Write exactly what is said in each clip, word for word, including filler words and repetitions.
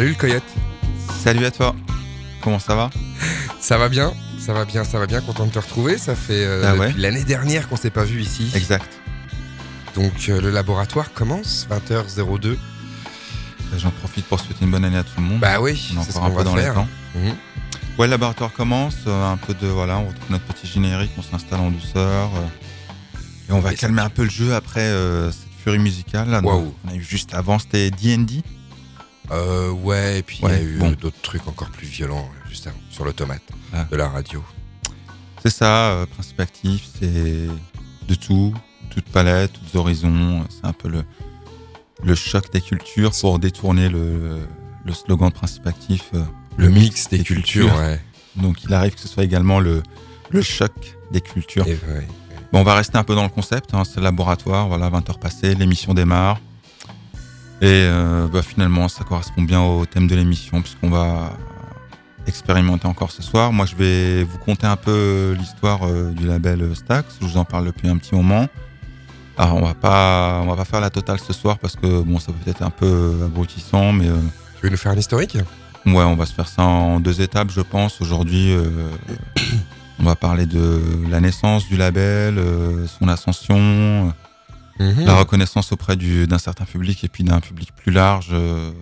Salut le coyote. Salut à toi. Comment ça va? Ça va bien, ça va bien, ça va bien. Content de te retrouver. Ça fait euh, ah depuis ouais. l'année dernière qu'on s'est pas vu ici. Exact. Donc euh, le laboratoire commence vingt heures zéro deux. J'en profite pour souhaiter une bonne année à tout le monde. Bah oui, on est c'est encore ce un peu dans faire. les temps. Mmh. Ouais, le laboratoire commence. Euh, un peu de voilà, on retrouve notre petit générique, on s'installe en douceur euh, et on va et calmer ça... un peu le jeu après euh, cette furie musicale. Là, wow. On a eu juste avant, c'était D and D. Euh, ouais, et puis il ouais, y a eu bon. d'autres trucs encore plus violents juste avant, sur l'automate ah. de la radio. C'est ça, euh, principe actif, c'est de tout, toute palette, tous horizons. C'est un peu le, le choc des cultures pour détourner le, le slogan de principe actif. Euh, le mix des, des cultures, cultures, ouais. Donc il arrive que ce soit également le, le choc des cultures. Et ouais, ouais. Bon, on va rester un peu dans le concept, hein, c'est le laboratoire, voilà, vingt heures passées, l'émission démarre. Et euh, bah, finalement, ça correspond bien au thème de l'émission, puisqu'on va expérimenter encore ce soir. Moi, je vais vous conter un peu l'histoire euh, du label Stax. Je vous en parle depuis un petit moment. Alors, on va pas, on va pas faire la totale ce soir, parce que bon, ça peut être un peu abrutissant, mais... Euh, tu veux nous faire un historique ? Ouais, on va se faire ça en deux étapes, je pense. Aujourd'hui, euh, on va parler de la naissance du label, euh, son ascension... Mmh. La reconnaissance auprès du, d'un certain public et puis d'un public plus large. Euh,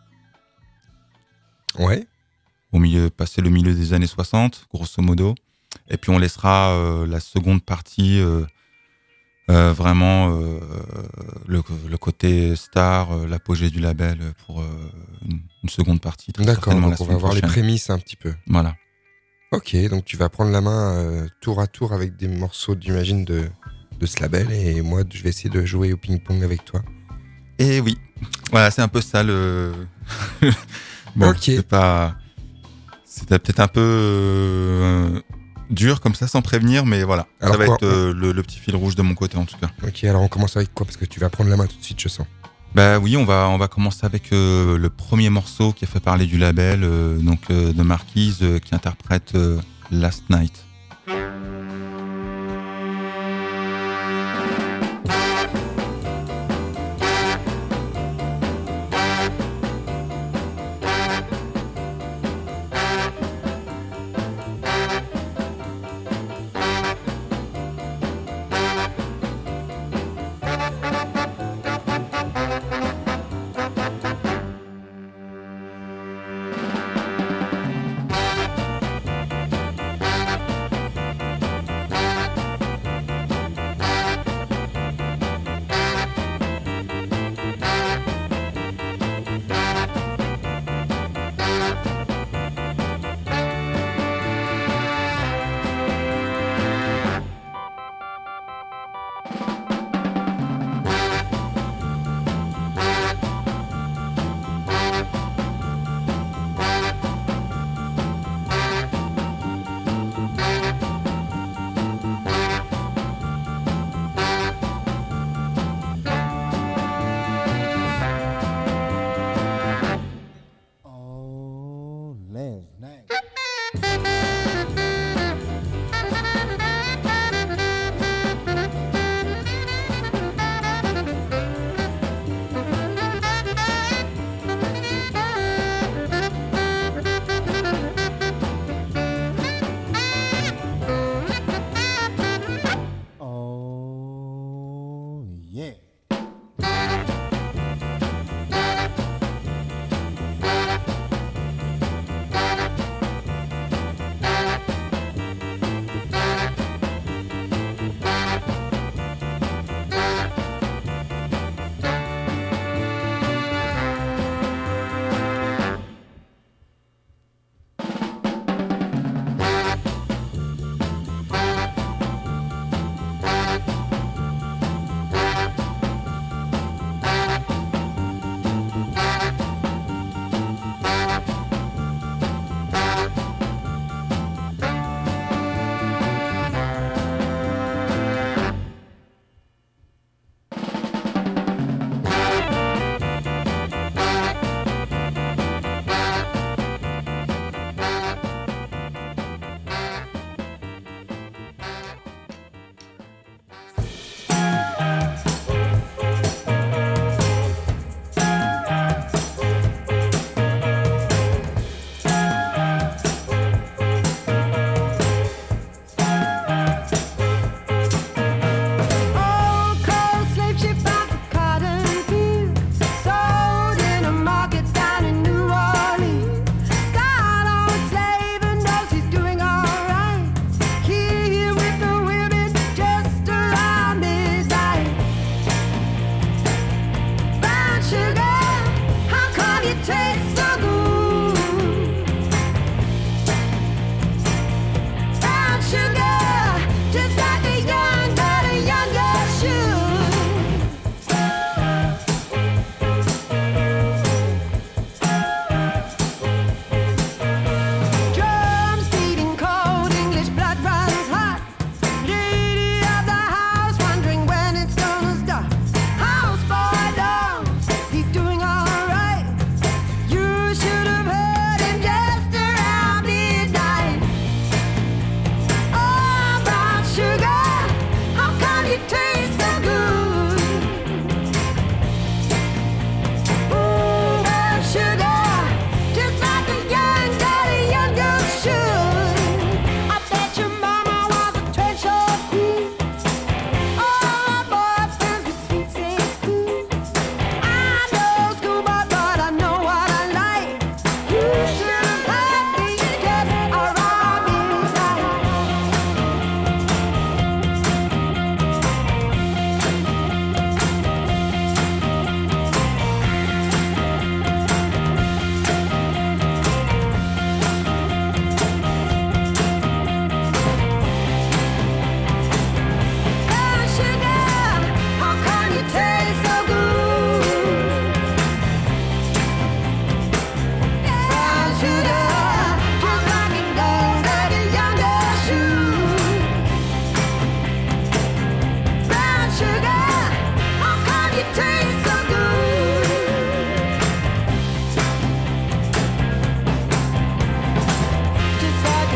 ouais. Au milieu, passer le milieu des années soixante, grosso modo. Et puis on laissera euh, la seconde partie, euh, euh, vraiment euh, le, le côté star, euh, l'apogée du label pour euh, une, une seconde partie. D'accord, donc on va voir prochaine. Les prémices un petit peu. Voilà. Ok, donc tu vas prendre la main euh, tour à tour avec des morceaux, j'imagine, de... de ce label, et moi je vais essayer de jouer au ping-pong avec toi. Et oui, voilà, c'est un peu ça le. bon, okay. c'est pas. C'était peut-être un peu euh, dur comme ça, sans prévenir, mais voilà. Alors ça va quoi, être euh, le, le petit fil rouge de mon côté en tout cas. Ok, alors on commence avec quoi? Parce que tu vas prendre la main tout de suite, je sens. Bah oui, on va on va commencer avec euh, le premier morceau qui a fait parler du label, euh, donc euh, de Marquise euh, qui interprète euh, Last Night.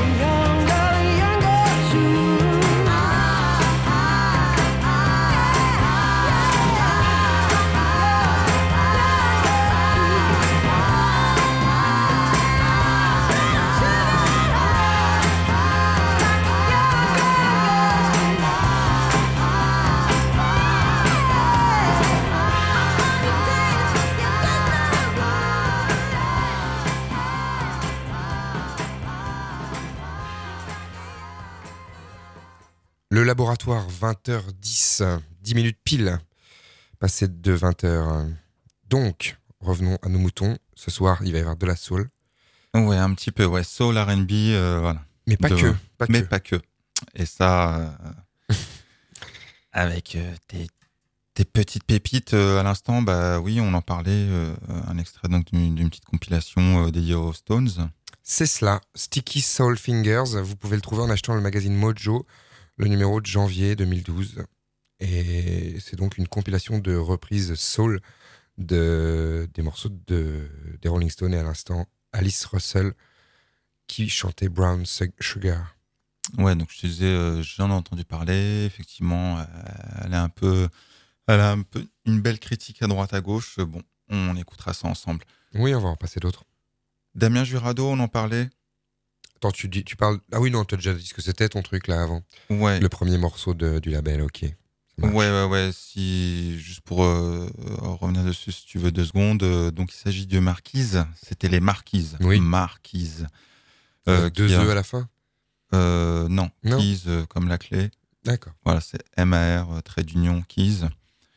Le laboratoire, vingt heures dix, dix minutes pile, passé de vingt heures. Donc, revenons à nos moutons. Ce soir, il va y avoir de la soul. Ouais, un petit peu, ouais. Soul, R and B, euh, voilà. Mais pas de... que. Pas Mais que. pas que. Et ça, euh, avec euh, tes, tes petites pépites euh, à l'instant, bah oui, on en parlait. Euh, un extrait donc d'une, d'une petite compilation euh, dédiée aux Stones. C'est cela, Sticky Soul Fingers. Vous pouvez le trouver en achetant le magazine Mojo, le numéro de janvier deux mille douze. Et c'est donc une compilation de reprises soul de, des morceaux de, des Rolling Stones et à l'instant Alice Russell qui chantait Brown Sugar. Ouais, donc je te disais, euh, j'en ai entendu parler. Effectivement, euh, elle a un peu, elle a un peu une belle critique à droite à gauche. Bon, on écoutera ça ensemble. Oui, on va en passer d'autres. Damien Jurado, on en parlait. Attends, tu, dis, tu parles... Ah oui, non, tu as déjà dit ce que c'était ton truc là avant. Ouais. Le premier morceau de, du label, ok. Ouais, ouais, ouais. Si, juste pour euh, revenir dessus, si tu veux deux secondes. Euh, donc, il s'agit de Marquise. C'était les Marquises. Oui. Marquises. Euh, deux E a... à la fin euh, Non. non. Keys euh, comme la clé. D'accord. Voilà, c'est M A R, euh, trait d'union, Keys.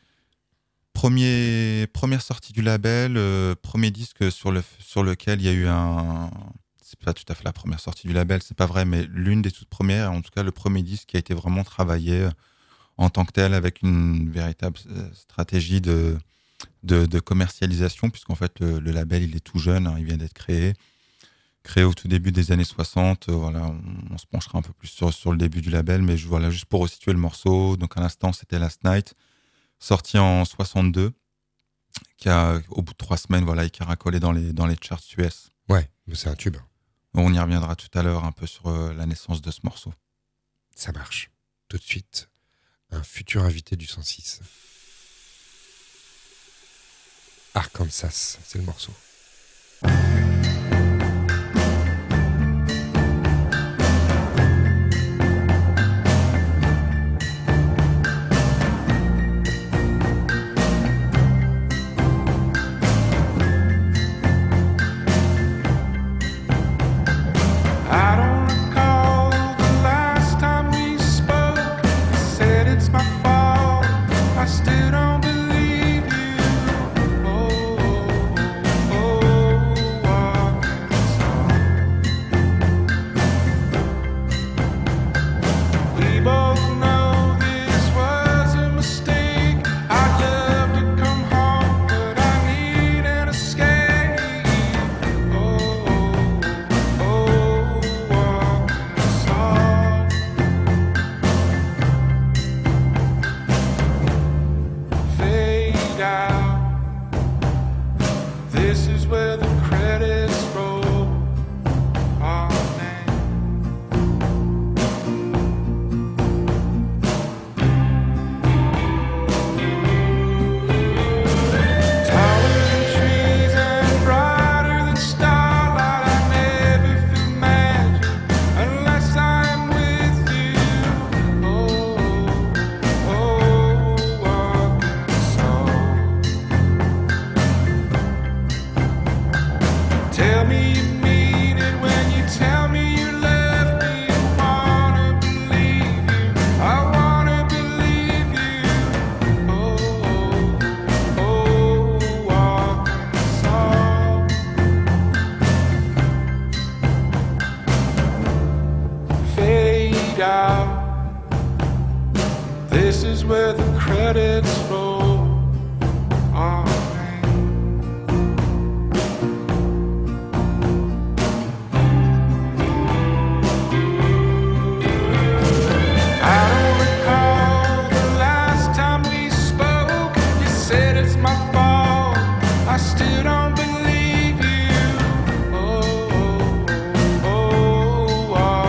Premier, première sortie du label, euh, premier disque sur, le, sur lequel il y a eu un... C'est pas tout à fait la première sortie du label, c'est pas vrai, mais l'une des toutes premières, en tout cas le premier disque qui a été vraiment travaillé en tant que tel avec une véritable stratégie de, de, de commercialisation, puisqu'en fait le, le label il est tout jeune, hein, il vient d'être créé, créé au tout début des années soixante. Euh, voilà, on, on se penchera un peu plus sur, sur le début du label, mais je, voilà, juste pour resituer le morceau, donc à l'instant c'était Last Night, sorti en soixante-deux, qui a au bout de trois semaines, voilà, il caracolé dans les, dans les charts U S. Ouais, c'est un tube. On y reviendra tout à l'heure un peu sur euh, la naissance de ce morceau. Ça marche. Tout de suite, un futur invité du cent six. Arkansas, c'est le morceau. Still don't believe you. Oh, oh, oh, oh.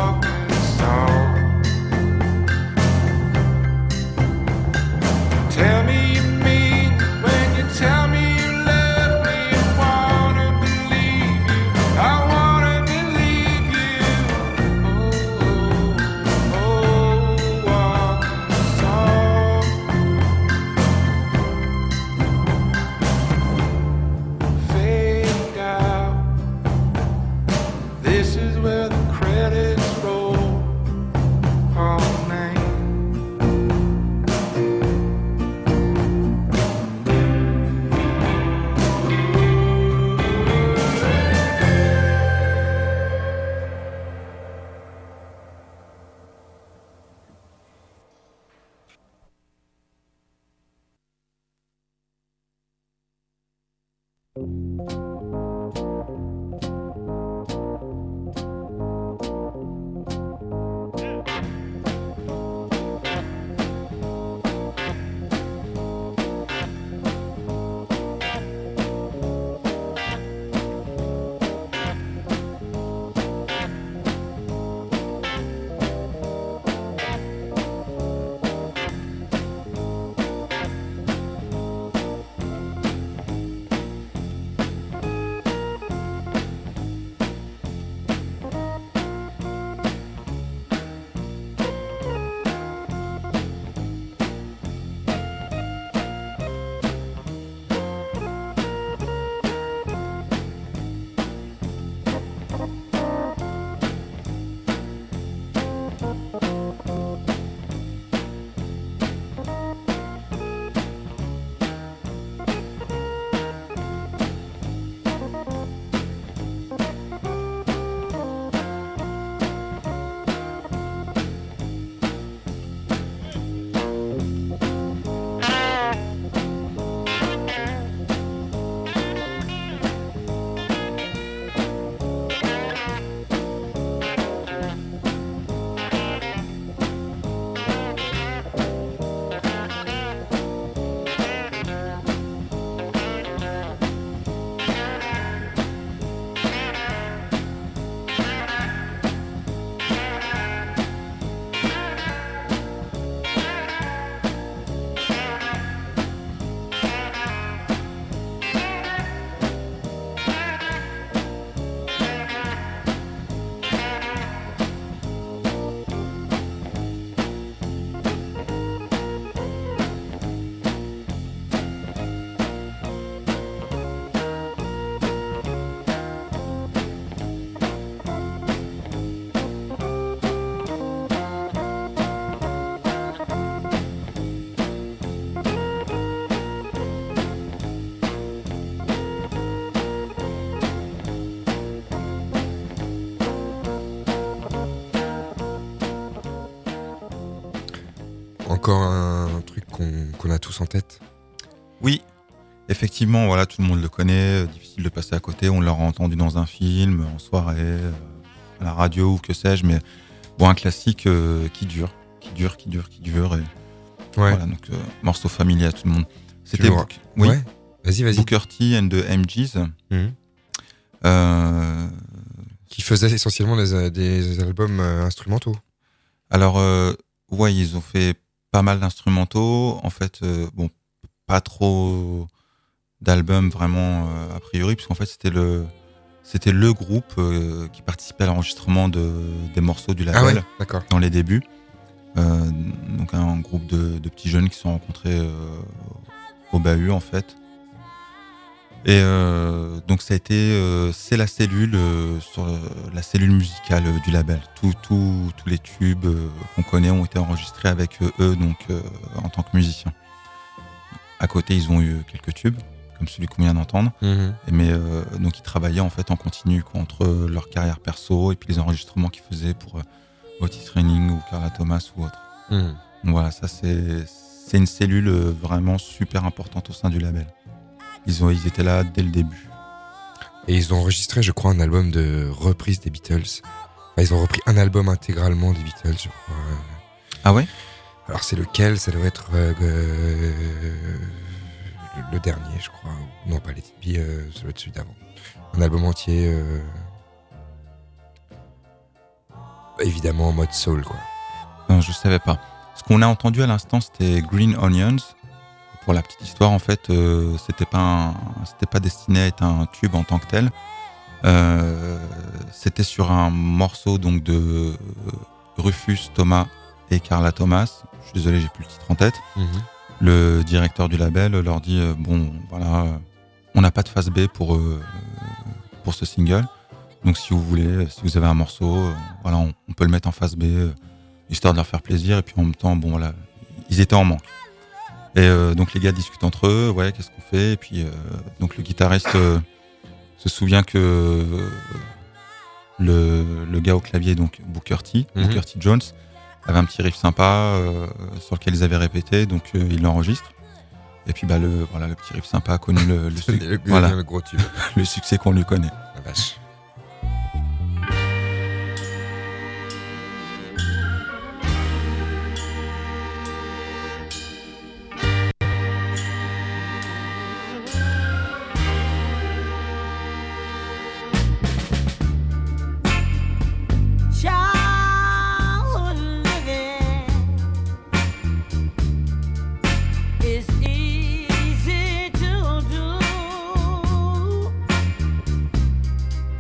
encore un truc qu'on, qu'on a tous en tête. Oui, effectivement, voilà, tout le monde le connaît, difficile de passer à côté, on l'aura entendu dans un film, en soirée, euh, à la radio ou que sais-je, mais bon, un classique euh, qui dure, qui dure, qui dure, qui dure, et Ouais. voilà, donc euh, morceau familier à tout le monde. C'était me Book- oui, Ouais. Vas-y, vas-y. Booker T and the M Gs, Mhm. euh, Qui faisait essentiellement des, des albums euh, instrumentaux. alors, euh, ouais, ils ont fait pas mal d'instrumentaux, en fait, euh, bon, pas trop d'albums vraiment euh, a priori, puisqu'en fait c'était le c'était le groupe euh, qui participait à l'enregistrement de, des morceaux du label Ah ouais, d'accord. dans les débuts. Euh, donc un groupe de, de petits jeunes qui se sont rencontrés euh, au bahut en fait. Et euh, donc ça a été euh, c'est la cellule euh, sur le- la cellule musicale euh, du label. Tout, tout, tous les tubes euh, qu'on connaît ont été enregistrés avec euh, eux donc euh, en tant que musiciens. À côté ils ont eu quelques tubes comme celui qu'on vient d'entendre. Mhm. Mais euh, donc ils travaillaient en fait en continu quoi, entre leur carrière perso et puis les enregistrements qu'ils faisaient pour euh, Otis Redding ou Carla Thomas ou autre. Mhm. Donc voilà, ça c'est c'est une cellule euh, vraiment super importante au sein du label. Ils ont ils étaient là dès le début. Et ils ont enregistré, je crois, un album de reprise des Beatles. Enfin, ils ont repris un album intégralement des Beatles, je crois. Ah ouais? Alors c'est lequel? Ça doit être euh, euh, le, le dernier, je crois. Non, pas les Tipeee, euh, ça doit être celui d'avant. Un album entier, euh, évidemment en mode soul, quoi. Non, je savais pas. Ce qu'on a entendu à l'instant, c'était Green Onions. Pour la petite histoire, en fait, euh, c'était pas un- c'était pas destiné à être un tube en tant que tel. Euh, c'était sur un morceau donc de Rufus Thomas et Carla Thomas. Je suis désolé, j'ai plus le titre en tête. Mhm. Le directeur du label leur dit euh, bon, voilà, euh, on n'a pas de phase B pour euh, pour ce single. Donc si vous voulez, si vous avez un morceau, euh, voilà, on, on peut le mettre en phase B, euh, histoire de leur faire plaisir. Et puis en même temps, bon voilà, ils étaient en manque. Et euh, donc les gars discutent entre eux, ouais, qu'est-ce qu'on fait? Et puis euh, donc le guitariste euh, se souvient que euh, le, le gars au clavier, donc Booker T, Mhm. Booker T Jones, avait un petit riff sympa euh, sur lequel ils avaient répété, donc euh, il l'enregistre. Et puis bah le voilà, le petit riff sympa a connu le, le, Le, suc- le- voilà, le gros tube. le succès qu'on lui connaît. La vache. Childhood living is easy to do.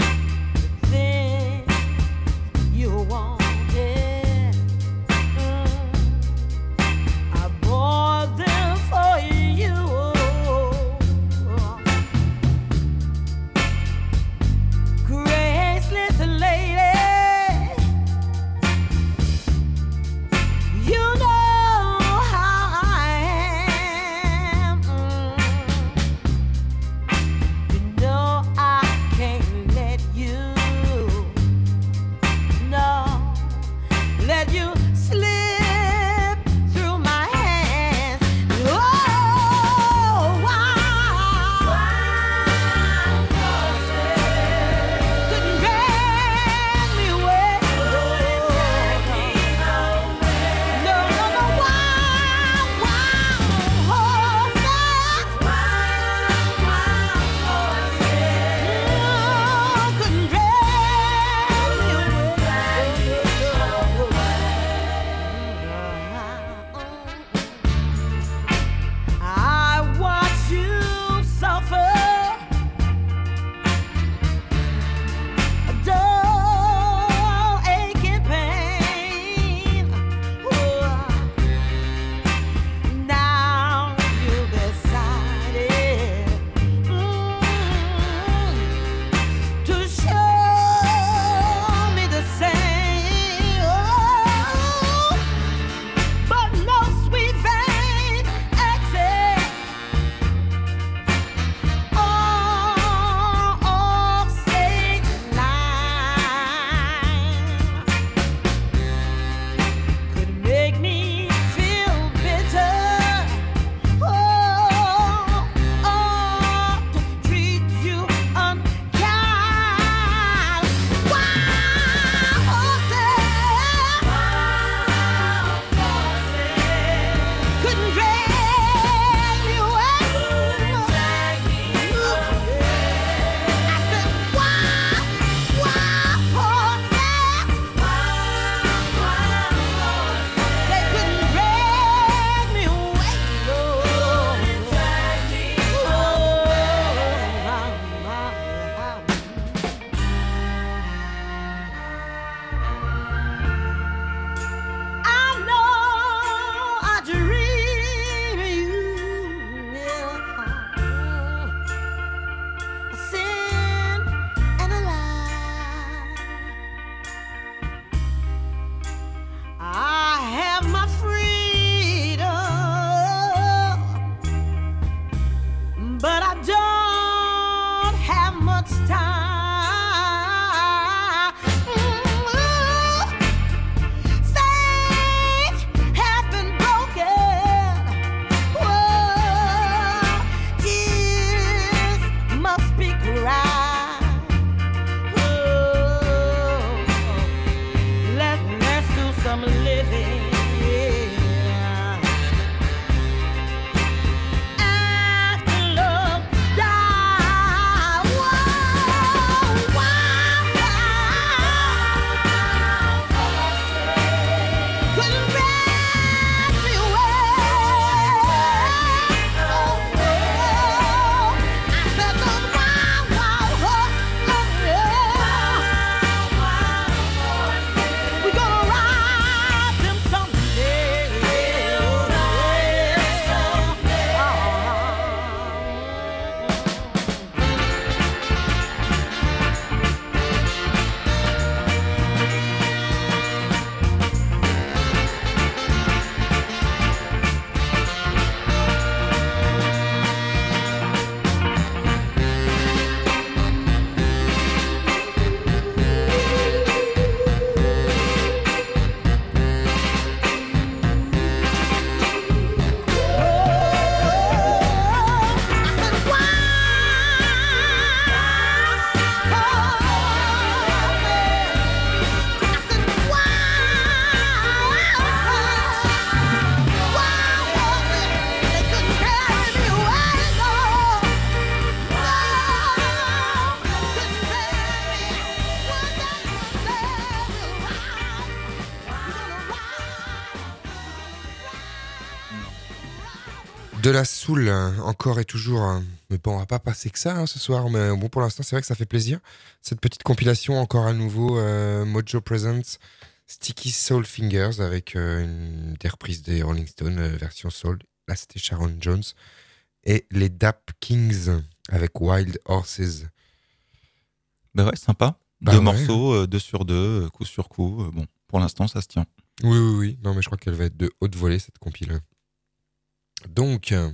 De la soul, hein, encore et toujours. hein. Mais bon, on va pas passer que ça hein, ce soir. Mais bon, pour l'instant, c'est vrai que ça fait plaisir. Cette petite compilation, encore à nouveau, euh, Mojo Presents Sticky Soul Fingers avec euh, une des reprises des Rolling Stones, euh, version soul. Là, c'était Sharon Jones. Et les Dap Kings avec Wild Horses. Bah ouais, sympa. Bah deux ouais. morceaux, euh, deux sur deux, euh, coup sur coup. euh, bon, pour l'instant, ça se tient. Oui, oui, oui. Non, mais je crois qu'elle va être de haute volée, cette compile. Donc, euh,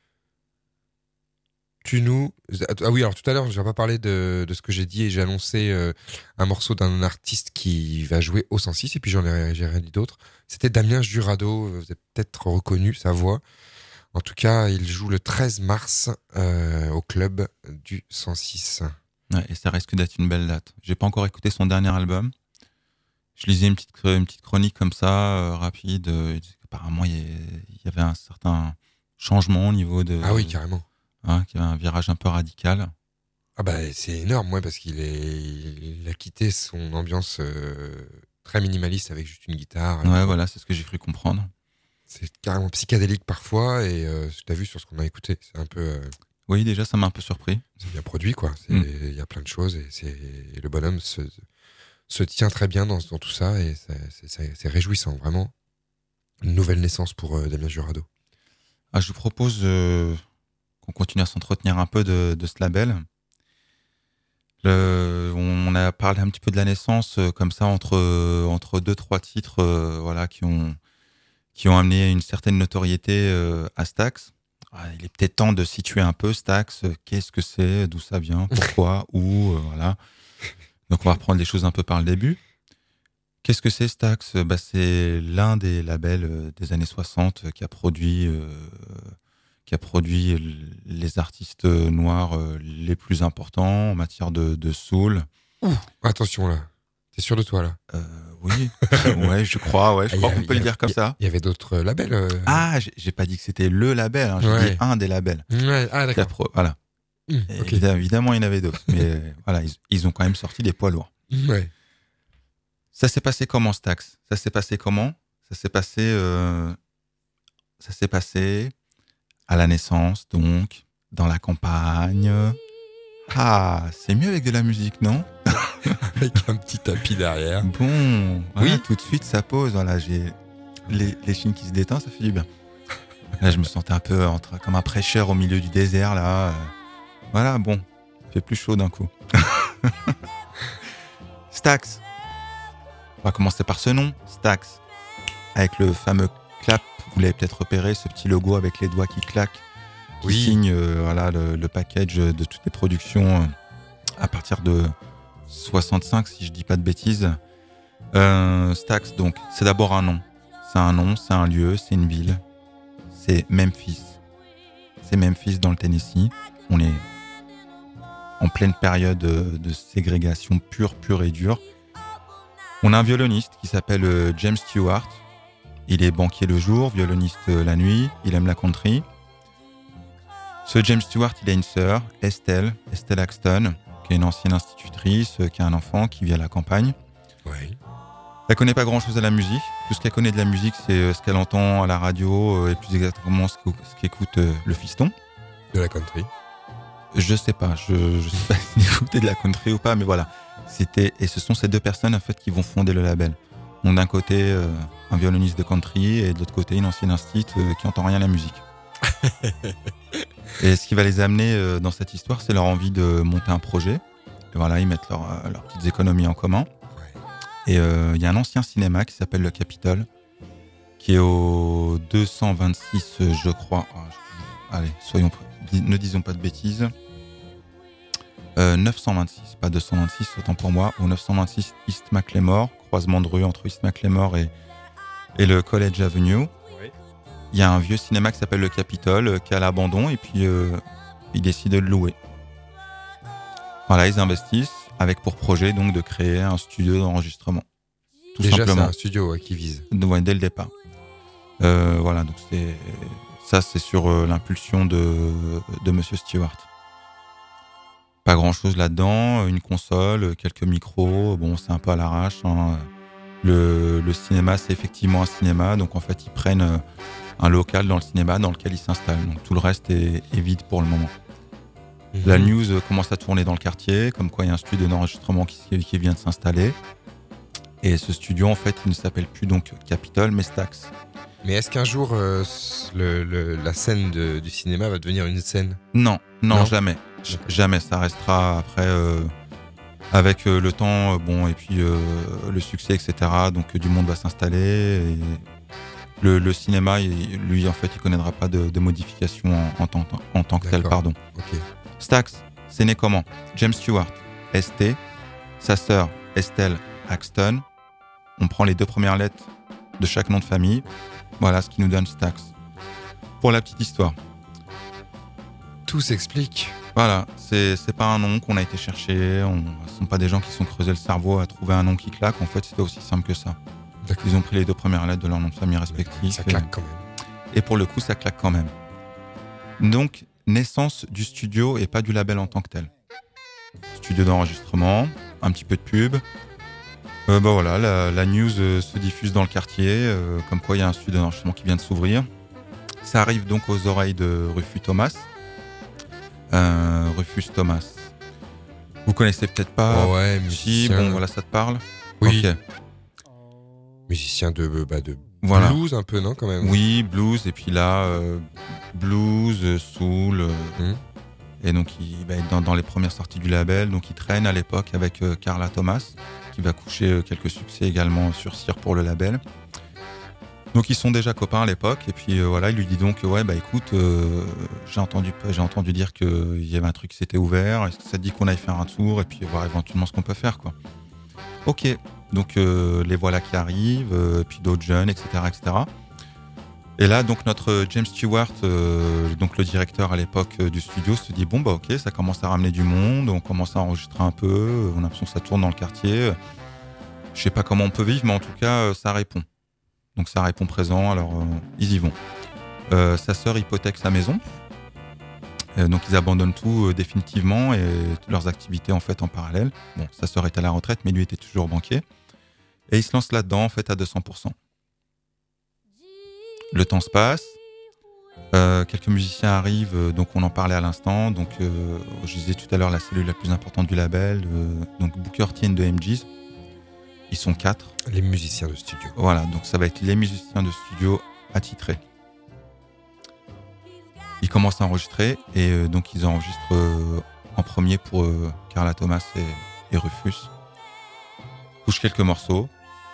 tu nous... Ah oui, alors tout à l'heure, je n'ai pas parlé de, de ce que j'ai dit et j'ai annoncé euh, un morceau d'un artiste qui va jouer au cent six et puis j'en ai, j'ai rien dit d'autre. C'était Damien Jurado, vous avez peut-être reconnu sa voix. En tout cas, il joue le treize mars euh, au club du cent six. Ouais, et ça risque d'être une belle date. J'ai pas encore écouté son dernier album. Je lisais une petite, une petite chronique comme ça, euh, rapide. Euh, apparemment, il y, il y avait un certain changement au niveau de... Ah oui, carrément. Hein, qu'il y avait un virage un peu radical. Ah bah c'est énorme, ouais, parce qu'il est, il a quitté son ambiance euh, très minimaliste avec juste une guitare. Ouais, voilà, c'est ce que j'ai cru comprendre. C'est carrément psychédélique parfois et euh, tu as vu sur ce qu'on a écouté, c'est un peu... euh, Oui, déjà, ça m'a un peu surpris. c'est bien produit, quoi. Il Mm. y a plein de choses et, c'est, et le bonhomme se, se tient très bien dans, dans tout ça et c'est, c'est, c'est- c'est réjouissant, vraiment. Une nouvelle naissance pour euh, Damien Jurado. Ah, je vous propose euh, qu'on continue à s'entretenir un peu de, de ce label. Le, on a parlé un petit peu de la naissance, euh, comme ça, entre, euh, entre deux, trois titres euh, voilà, qui, ont, qui ont amené une certaine notoriété euh, à Stax. Ah, il est peut-être temps de situer un peu Stax. euh, Qu'est-ce que c'est, d'où ça vient, pourquoi, où, euh, voilà. Donc on va reprendre les choses un peu par le début. Qu'est-ce que c'est Stax? Bah, c'est l'un des labels euh, des années soixante qui a produit, euh, qui a produit l- les artistes noirs euh, les plus importants en matière de, de soul. Attention là, t'es sûr de toi là? Euh, oui, ouais, je crois, ouais, je Ah, crois y a- qu'on peut y a- le dire comme y a- ça. Il y avait d'autres euh, labels. euh. Ah, j'ai j'ai pas dit que c'était le label, hein, j'ai Ouais. dit un des labels. Ouais, ah qui a d'accord. pro- voilà. Mmh, ok. Évidemment, évidemment, il y en avait d'autres, mais euh, voilà, ils, ils ont quand même sorti des poids lourds. Ouais. Ça s'est passé comment, Stax? Ça s'est passé comment? Ça s'est passé, euh, ça s'est passé à la naissance, donc, dans la campagne. Ah, c'est mieux avec de la musique, non? Avec un petit tapis derrière. Bon, voilà, Oui. tout de suite, ça pose. Voilà, j'ai les, les chines qui se détendent, ça fait du bien. Là, je me sentais un peu entre, comme un prêcheur au milieu du désert, là. Euh, Voilà, bon, il fait plus chaud d'un coup. Stax. On va commencer par ce nom, Stax. Avec le fameux clap, vous l'avez peut-être repéré, ce petit logo avec les doigts qui claquent, qui Oui. signe euh, voilà, le, le package de toutes les productions euh, à partir de soixante-cinq, si je dis pas de bêtises. Euh, Stax, donc, c'est d'abord un nom. C'est un nom, c'est un lieu, c'est une ville. C'est Memphis. C'est Memphis dans le Tennessee. On est en pleine période de, de ségrégation pure, pure et dure. On a un violoniste qui s'appelle euh, James Stewart. Il est banquier le jour, violoniste euh, la nuit. Il aime la country. Ce James Stewart, il a une sœur, Estelle, Estelle Axton, qui est une ancienne institutrice, euh, qui a un enfant, qui vit à la campagne. Ouais. Elle connaît pas grand-chose à la musique. Tout ce qu'elle connaît de la musique, c'est euh, ce qu'elle entend à la radio euh, et plus exactement ce qu'éc- ce qu'écoute euh, le fiston. De la country. Je sais pas, je, je sais pas s'il écoutait de la country ou pas, mais voilà. C'était, et ce sont ces deux personnes en fait qui vont fonder le label. Donc d'un côté, euh, un violoniste de country et de l'autre côté, une ancienne instit euh, qui entend rien à la musique. Et ce qui va les amener euh, dans cette histoire, c'est leur envie de monter un projet. Et voilà, ils mettent leur, euh, leurs petites économies en commun. Ouais. Et il euh, y a un ancien cinéma qui s'appelle le Capitole, qui est au deux cent vingt-six, euh, je crois. Ah, je- Allez, soyons, dis- ne disons pas de bêtises. Euh, neuf cent vingt-six, pas deux cent vingt-six, autant pour moi. Au neuf cent vingt-six East McLemore, croisement de rue entre East McLemore et, et le College Avenue. Il y a un vieux cinéma qui s'appelle le Capitole, euh, qui est à l'abandon, et puis euh, ils décident de le louer. Voilà, ils investissent avec pour projet donc de créer un studio d'enregistrement. Tout Déjà, c'est simplement. un studio ouais, qui vise. Ouais, dès le départ. Euh, voilà, donc c'est ça, c'est sur euh, l'impulsion de, de Monsieur Stewart. Pas grand chose là-dedans, une console, quelques micros, bon, c'est un peu à l'arrache. Hein. Le, le cinéma, c'est effectivement un cinéma, donc en fait, ils prennent un local dans le cinéma dans lequel il s'installe. Donc tout le reste est, est vide pour le moment. Mhm. La news commence à tourner dans le quartier, comme quoi il y a un studio d'enregistrement qui, qui vient de s'installer. Et ce studio, en fait, il ne s'appelle plus donc Capitol, mais Stax. Mais est-ce qu'un jour, euh, le, le- la scène de- du cinéma va devenir une scène? Non, non, Non. jamais. J- D'accord. Jamais. Ça restera après, euh, avec euh, le temps, euh, bon, et puis euh, le succès, et cetera. Donc euh, du monde va s'installer. Et le, le cinéma, il- lui, en fait, il connaîtra pas de, de modification en, en tant, en tant que tel, D'accord. pardon. Ok. Stax, c'est né comment? James Stewart, S T, sa sœur Estelle Axton. On prend les deux premières lettres de chaque nom de famille. Voilà ce qui nous donne Stax. Pour la petite histoire. Tout s'explique. Voilà, c'est, c'est pas un nom qu'on a été chercher. On, ce sont pas des gens qui se sont creusés le cerveau à trouver un nom qui claque. En fait, c'était aussi simple que ça. D'accord. Ils ont pris les deux premières lettres de leur nom de famille respectifs. Ça et- claque quand même. Et pour le coup, ça claque quand même. Donc, naissance du studio et pas du label en tant que tel. Studio d'enregistrement, un petit peu de pub. Euh, bah voilà, la, la news euh, se diffuse dans le quartier, euh, comme quoi il y a un studio d'enregistrement qui vient de s'ouvrir. Ça arrive donc aux oreilles de Rufus Thomas. Euh, Rufus Thomas. Vous connaissez peut-être pas. Oh ouais, Si, musicien. bon, voilà, ça te parle. Oui. Ok. Musicien de, bah, de Voilà. blues un peu, non, quand même? Oui, blues, et puis là, euh, blues, euh, soul. euh, Mhm. Et donc, il va être dans, dans les premières sorties du label. Donc, il traîne à l'époque avec euh, Carla Thomas, qui va coucher euh, quelques succès également sur Cire pour le label. Donc, ils sont déjà copains à l'époque. Et puis, euh, voilà, il lui dit donc, ouais, bah écoute, euh, j'ai entendu, j'ai entendu dire qu'il y avait un truc qui s'était ouvert. Est-ce que ça te dit qu'on aille faire un tour et puis voir éventuellement ce qu'on peut faire, quoi. Ok. Donc, euh, les voilà qui arrivent, euh, puis d'autres jeunes, et cetera, et cetera. Et là, donc, notre James Stewart, euh, donc le directeur à l'époque euh, du studio, se dit bon, bah ok, ça commence à ramener du monde, on commence à enregistrer un peu, euh, on a l'impression que ça tourne dans le quartier. Je sais pas comment on peut vivre, mais en tout cas, euh, ça répond. Donc, ça répond présent, alors euh, ils y vont. Euh, sa sœur hypothèque sa maison. Euh, donc, ils abandonnent tout euh, définitivement et leurs activités en fait en parallèle. Bon, sa sœur est à la retraite, mais lui était toujours banquier. Et il se lance là-dedans en fait à deux cents pour cent. Le temps se passe, euh, quelques musiciens arrivent, euh, donc on en parlait à l'instant. Donc, euh, je disais tout à l'heure la cellule la plus importante du label, euh, donc Booker T and the M Gs. Ils sont quatre. Les musiciens de studio. Voilà, donc ça va être les musiciens de studio attitrés. Ils commencent à enregistrer et euh, donc ils enregistrent euh, en premier pour euh, Carla Thomas et, et Rufus. Touchent quelques morceaux.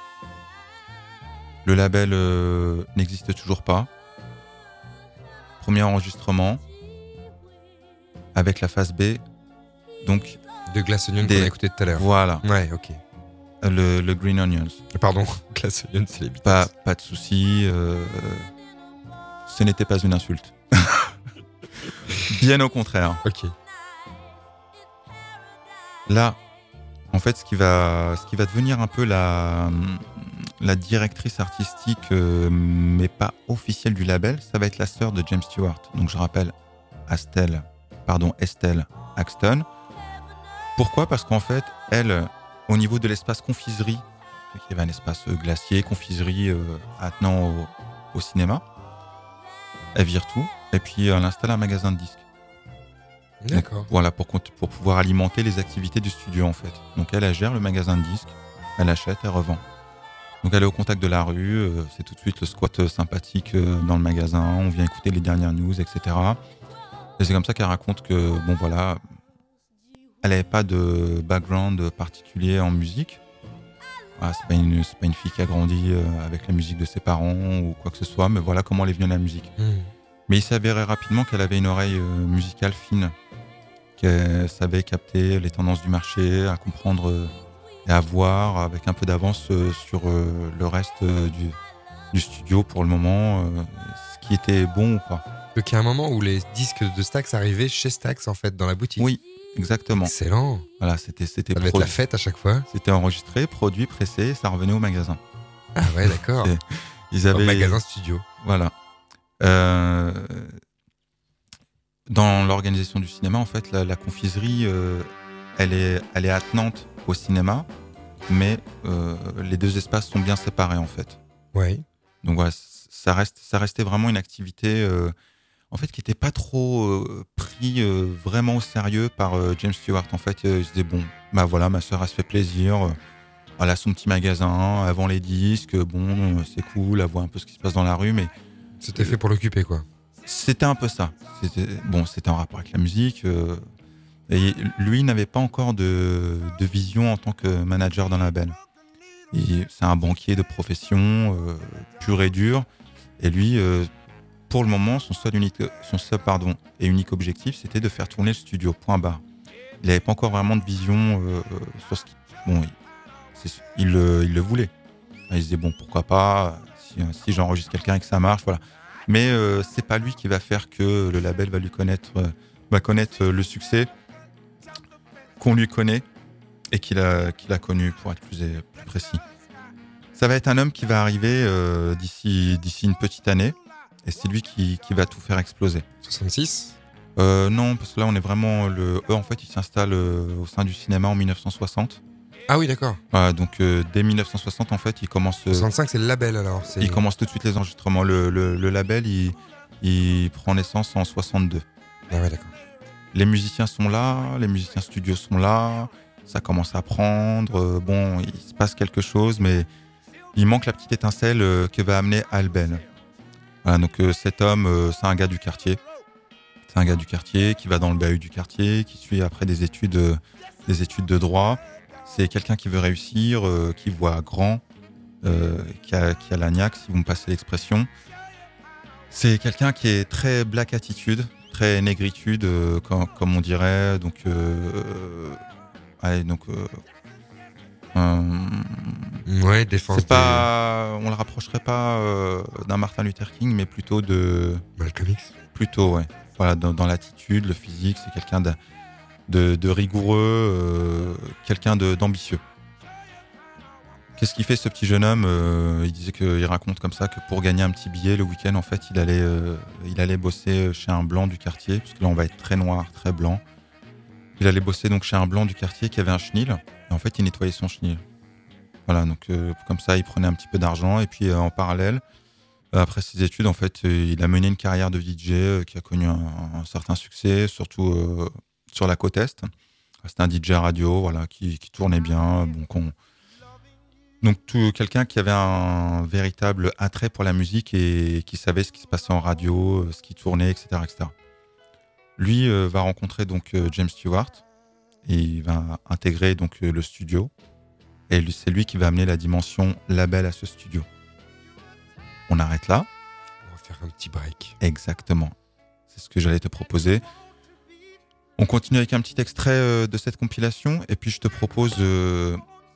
Le label euh, n'existe toujours pas. Premier enregistrement avec la phase B. Donc De Glass Onion Des- qu'on a écouté tout à l'heure. voilà, Ouais, ok. le, le Green Onions. Pardon, Glass Onion, c'est les Beatles. Pas, pas de souci. euh, ce n'était pas une insulte. Bien au contraire. Ok. Là, en fait, ce qui va, ce qui va devenir un peu la, la directrice artistique, euh, mais pas officielle du label, ça va être la sœur de James Stewart. Donc, je rappelle, Estelle, pardon, Estelle Axton. Pourquoi ? Parce qu'en fait, elle, au niveau de l'espace confiserie, il y avait un espace glacier, confiserie euh, attenant au, au cinéma, elle vire tout, et puis elle installe un magasin de disques. D'accord. Voilà, pour, cont- pour pouvoir alimenter les activités du studio, en fait. Donc, elle, elle gère le magasin de disques, elle achète, elle revend. Donc, elle est au contact de la rue, euh, c'est tout de suite le squat sympathique euh, dans le magasin, on vient écouter les dernières news, et cetera. Et c'est comme ça qu'elle raconte que, bon, voilà, elle n'avait pas de background particulier en musique. Voilà, c'est pas une, c'est pas une fille qui a grandi euh, avec la musique de ses parents ou quoi que ce soit, mais voilà comment elle est venue à la musique. Hmm. Mais il s'avérait rapidement qu'elle avait une oreille euh, musicale fine, qu'elle savait capter les tendances du marché, à comprendre euh, et à voir avec un peu d'avance euh, sur euh, le reste euh, du, du studio pour le moment, euh, ce qui était bon ou pas. Donc il y a un moment où les disques de Stax arrivaient chez Stax, en fait, dans la boutique. Oui, exactement. Excellent. Voilà, c'était c'était Ça devait être produit- la fête à chaque fois. c'était enregistré, produit, pressé, ça revenait au magasin. Ah ouais, d'accord. C'est- Ils Au avaient magasin studio. Voilà. Euh, dans l'organisation du cinéma, en fait, la, la confiserie, euh, elle est, elle est attenante au cinéma, mais euh, les deux espaces sont bien séparés, en fait. Ouais. donc voilà, ça, reste, ça restait vraiment une activité euh, en fait, qui n'était pas trop euh, pris euh, vraiment au sérieux par euh, James Stewart. En fait, euh, il se disait, bon, bah voilà, ma sœur, elle se fait plaisir. Euh, elle a son petit magasin, elle vend les disques. Bon, euh, c'est cool, elle voit un peu ce qui se passe dans la rue, mais... C'était fait pour l'occuper, quoi. C'était un peu ça. C'était, bon, c'était en rapport avec la musique. Euh, et lui n'avait pas encore de, de vision en tant que manager d'un label. Et c'est un banquier de profession, euh, pur et dur. Et lui... Euh, pour le moment, son seul, unique, son seul pardon, et unique objectif, c'était de faire tourner le studio, point barre. Il n'avait pas encore vraiment de vision euh, sur ce qui... Bon, il, c'est, il, le, il le voulait. Il se disait, bon, pourquoi pas, si, si j'enregistre quelqu'un et que ça marche, voilà. Mais euh, c'est pas lui qui va faire que le label va lui connaître, euh, va connaître le succès qu'on lui connaît et qu'il a, qu'il a connu, pour être plus, plus précis. Ça va être un homme qui va arriver euh, d'ici, d'ici une petite année. Et c'est lui qui, qui va tout faire exploser. soixante-six euh, Non, parce que là, on est vraiment... Le... Eux, en fait, ils s'installent euh, au sein du cinéma en dix-neuf cent soixante. Ah oui, d'accord. Euh, donc, euh, dès dix-neuf cent soixante, en fait, ils commencent... Euh, soixante-cinq, c'est le label, alors. C'est... Ils commencent tout de suite les enregistrements. Le, le, le label, il, il prend naissance en soixante-deux. Ah ouais, d'accord. Les musiciens sont là, les musiciens studios sont là, ça commence à prendre. Euh, bon, il se passe quelque chose, mais il manque la petite étincelle euh, que va amener Alben. Voilà, donc euh, cet homme, euh, c'est un gars du quartier. C'est un gars du quartier qui va dans le bahut du quartier, qui suit après des études, euh, des études de droit. C'est quelqu'un qui veut réussir, euh, qui voit grand, euh, qui a, qui a la niaque, si vous me passez l'expression. C'est quelqu'un qui est très black attitude, très négritude, euh, comme, comme on dirait. Donc, euh, allez, donc. Euh, Euh, ouais, défense. C'est pas, on le rapprocherait pas euh, d'un Martin Luther King, mais plutôt de Malcolm X. Plutôt, ouais. Voilà, dans, dans l'attitude, le physique, c'est quelqu'un de, de, de rigoureux, euh, quelqu'un de, d'ambitieux. Qu'est-ce qu'il fait ce petit jeune homme euh, Il disait qu'il raconte comme ça que pour gagner un petit billet le week-end, en fait, il allait, euh, il allait bosser chez un blanc du quartier, parce que là, on va être très noir, très blanc. Il allait bosser donc chez un blanc du quartier qui avait un chenil. Et en fait, il nettoyait son chenil. Voilà, donc euh, comme ça, il prenait un petit peu d'argent. Et puis, euh, en parallèle, euh, après ses études, en fait, euh, il a mené une carrière de D J euh, qui a connu un, un certain succès, surtout euh, sur la côte Est. C'était un D J radio, voilà, qui, qui tournait bien. Bon, qu'on... Donc, tout, quelqu'un qui avait un véritable attrait pour la musique et qui savait ce qui se passait en radio, ce qui tournait, et cetera, et cetera. Lui euh, va rencontrer donc euh, James Stewart et il va intégrer donc euh, le studio et lui, c'est lui qui va amener la dimension label à ce studio. On arrête là. On va faire un petit break. Exactement. C'est ce que j'allais te proposer. On continue avec un petit extrait euh, de cette compilation et puis je te propose euh,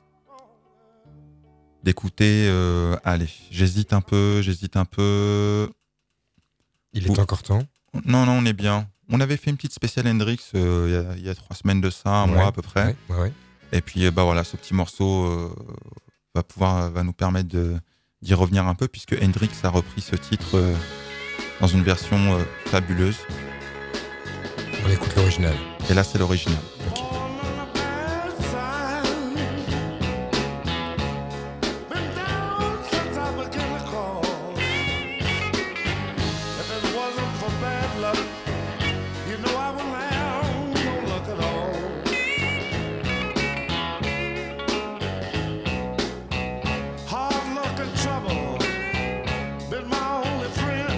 d'écouter. Euh, allez, j'hésite un peu, j'hésite un peu. Il est Ouh. encore temps. Non, non, on est bien. On avait fait une petite spéciale Hendrix euh, il y, y a trois semaines de ça, un ouais, mois à peu près. Ouais, ouais, ouais. Et puis, bah voilà, ce petit morceau euh, va pouvoir, va nous permettre de, d'y revenir un peu, puisque Hendrix a repris ce titre euh, dans une version euh, fabuleuse. On écoute l'original. Et là, c'est l'original. Okay.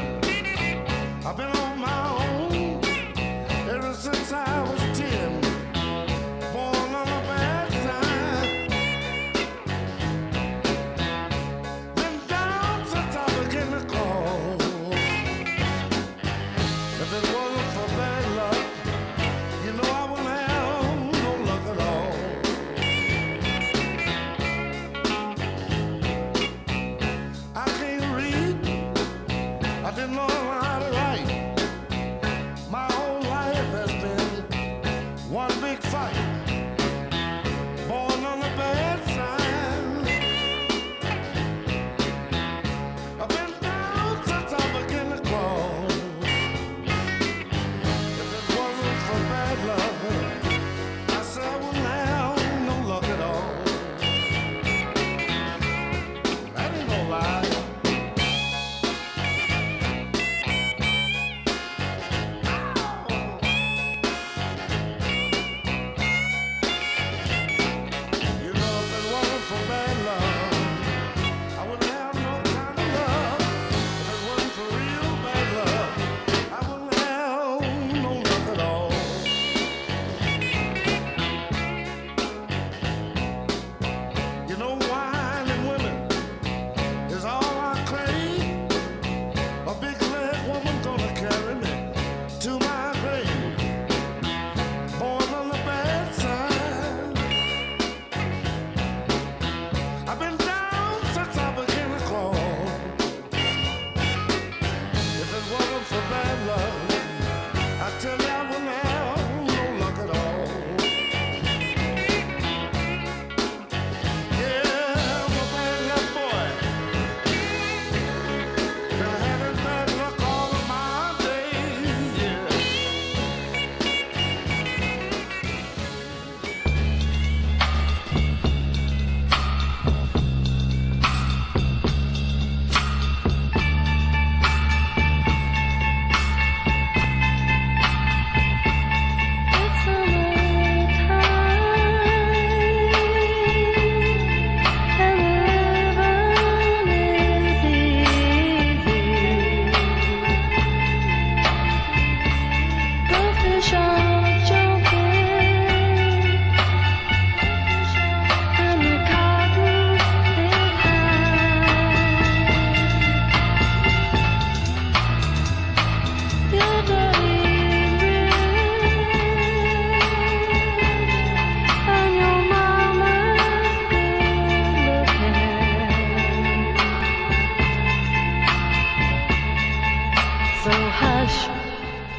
I've been on my own ever since I was ten.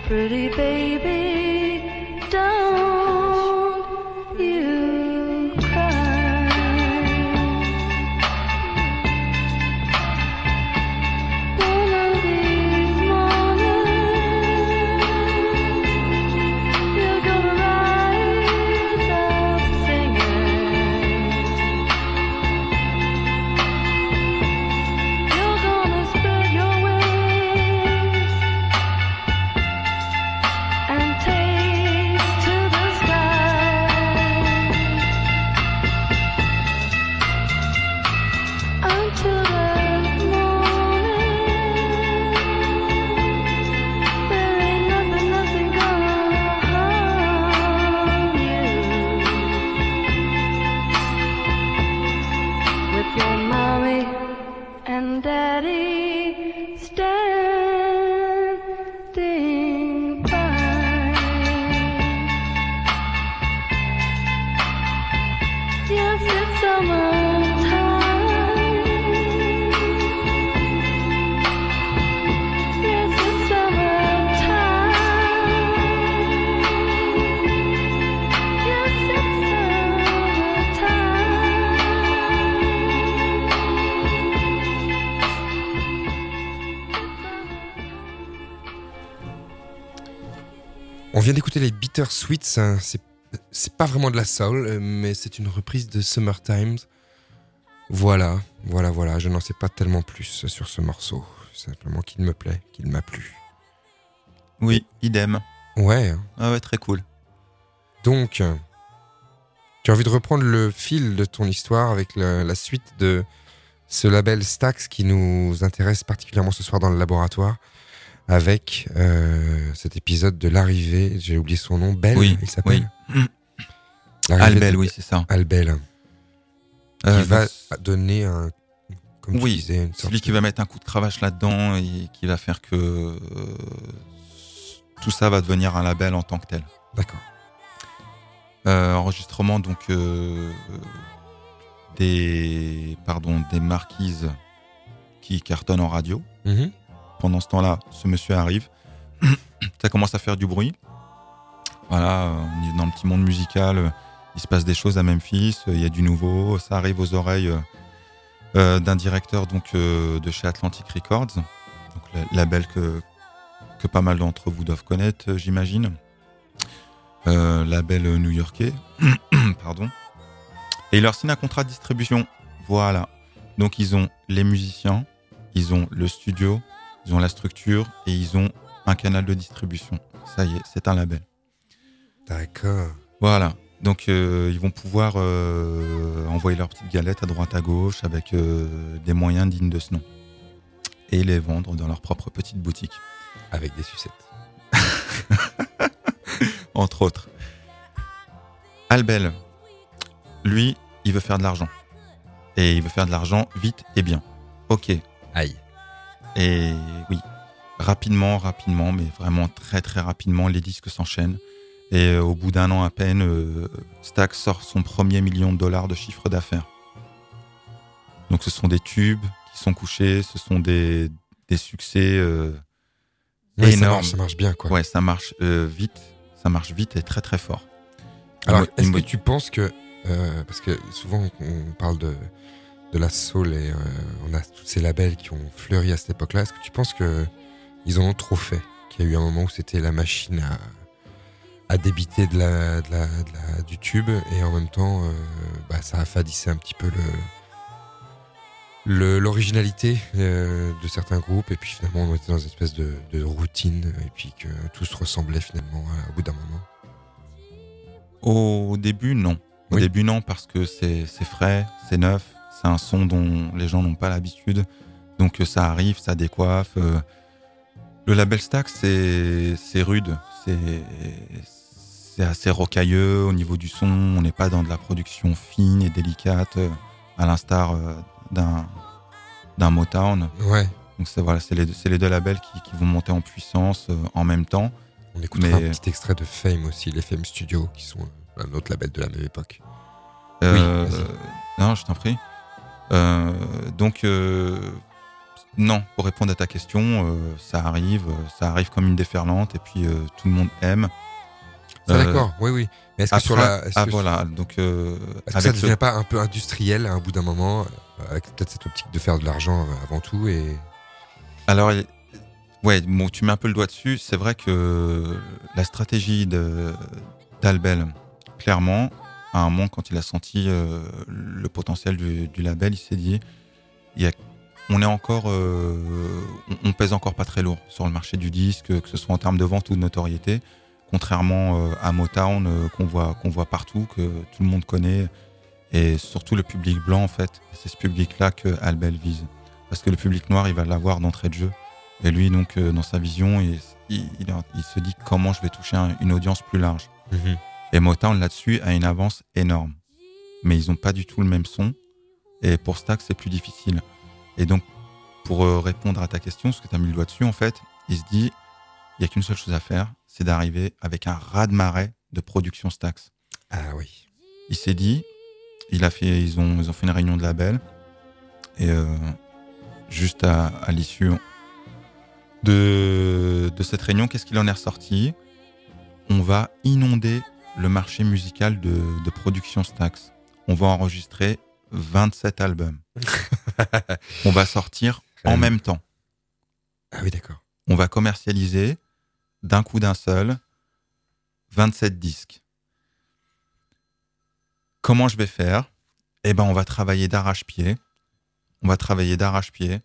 Pretty baby, don't you cry. One of these mornings, you're gonna rise up singing. You're gonna spread your wings and take to the sky until the morning. There ain't nothing, nothing gonna harm you. With your mommy and daddy standing by. Yes, it's summertime. Yes, it's summertime. Yes, it's On vient d'écouter les Bittersweets, hein, c'est, c'est pas vraiment de la soul, euh, mais c'est une reprise de Summertime. Voilà, voilà, voilà, je n'en sais pas tellement plus sur ce morceau. Simplement qu'il me plaît, qu'il m'a plu. Oui, idem. Ouais, hein. Ah ouais, très cool. Donc, euh, tu as envie de reprendre le fil de ton histoire avec le- la suite de ce label Stax qui nous intéresse particulièrement ce soir dans le laboratoire, avec euh, cet épisode de l'arrivée, j'ai oublié son nom, Belle, Oui, il s'appelle oui. L'arrivée Albel, de- oui, c'est ça. Albel, qui Euh, va donc, donner un, comme Oui, tu disais, une sorte celui qui va mettre un coup de cravache là-dedans et qui va faire que euh, tout ça va devenir un label en tant que tel. D'accord. Euh, enregistrement donc euh, des pardon des marquises qui cartonnent en radio. Mhm. Pendant ce temps-là, ce monsieur arrive, ça commence à faire du bruit. Voilà, euh, on est dans le petit monde musical, euh, il se passe des choses à Memphis, euh, il y a du nouveau, ça arrive aux oreilles euh, euh, d'un directeur donc euh, de chez Atlantic Records, donc la- label que que pas mal d'entre vous doivent connaître, euh, j'imagine. Euh, label new-yorkais, pardon. Et il leur signe un contrat de distribution. Voilà. Donc ils ont les musiciens, ils ont le studio, ils ont la structure et ils ont un canal de distribution. Ça y est, c'est un label. D'accord. Voilà. Donc euh, ils vont pouvoir euh, envoyer leurs petites galettes à droite à gauche avec euh, des moyens dignes de ce nom. Et les vendre dans leur propre petite boutique. Avec des sucettes. Entre autres. Albel, lui, il veut faire de l'argent. Et il veut faire de l'argent vite et bien. Ok. Aïe. Et oui, rapidement, rapidement, mais vraiment très très rapidement, les disques s'enchaînent. Et euh, au bout d'un an à peine, euh, Stax sort son premier million de dollars de chiffre d'affaires. Donc ce sont des tubes qui sont couchés, ce sont des, des succès euh, Ouais, ça énormes. marche, ça marche bien, quoi. Ouais, ça marche euh, vite, ça marche vite et très très fort. Alors, Moi- est-ce moi- que tu penses que... euh, parce que souvent, on parle de, de la soul et euh, on a tous ces labels qui ont fleuri à cette époque-là. Est-ce que tu penses qu'ils en ont trop fait? Qu'il y a eu un moment où c'était la machine à, à débiter de la, de la, de la- du tube et en même temps, euh, bah, ça a affadissé un petit peu le... le- l'originalité euh, de certains groupes, et puis finalement on était dans une espèce de, de routine, et puis que tout se ressemblait finalement euh, au bout d'un moment. Au début, non. Au Oui. début, non, parce que c'est c'est frais, c'est neuf, c'est un son dont les gens n'ont pas l'habitude. Donc euh, ça arrive, ça décoiffe. euh. Le label Stax, c'est c'est rude, c'est c'est assez rocailleux au niveau du son. On n'est pas dans de la production fine et délicate, euh, à l'instar euh, d'un d'un Motown. Ouais, Donc c'est voilà, c'est les, deux- c'est les deux labels qui, qui vont monter en puissance euh, en même temps. on écoutera Mais- un petit extrait de Fame aussi, les Fame Studios, qui sont euh, un autre label de la même époque. Euh, vas-y. non, je t'en prie. Euh, donc, euh, Non, pour répondre à ta question, euh, ça arrive, euh, ça arrive comme une déferlante et puis euh, tout le monde aime. Ça, Euh, d'accord, oui, oui. Mais est-ce que Après, sur la. Est-ce ah que, voilà, donc euh, est-ce que ça avec ne ce- devient pas un peu industriel à un bout d'un moment, euh, avec peut-être cette optique de faire de l'argent euh, avant tout et... alors il- ouais, bon, tu mets un peu le doigt dessus. C'est vrai que la stratégie de d'Albel, clairement, à un moment quand il a senti euh, le potentiel du, du label, il s'est dit, il y a, on est encore, euh, on, on pèse encore pas très lourd sur le marché du disque, que ce soit en termes de vente ou de notoriété. Contrairement euh, à Motown euh, qu'on voit qu'on voit partout, que tout le monde connaît, et surtout le public blanc en fait, c'est ce public-là que Albel vise, parce que le public noir il va l'avoir d'entrée de jeu, et lui donc euh, dans sa vision il, il, il, il se dit comment je vais toucher un- une audience plus large. Mhm. Et Motown là-dessus a une avance énorme, mais ils ont pas du tout le même son, et pour Stax c'est plus difficile. Et donc pour euh, répondre à ta question, ce que tu as mis le doigt dessus en fait, il se dit il y a qu'une seule chose à faire, c'est d'arriver avec un raz-de-marée de production Stax. Ah oui. Il s'est dit, il a fait, ils ont, ils ont fait une réunion de label et euh, juste à, à l'issue de, de cette réunion, qu'est-ce qu'il en est ressorti? On va inonder le marché musical de, de production Stax. On va enregistrer vingt-sept albums. On va sortir en même temps. Ah oui, d'accord. On va commercialiser d'un coup d'un seul vingt-sept disques. Comment je vais faire? Eh ben, on va travailler d'arrache-pied. On va travailler d'arrache-pied.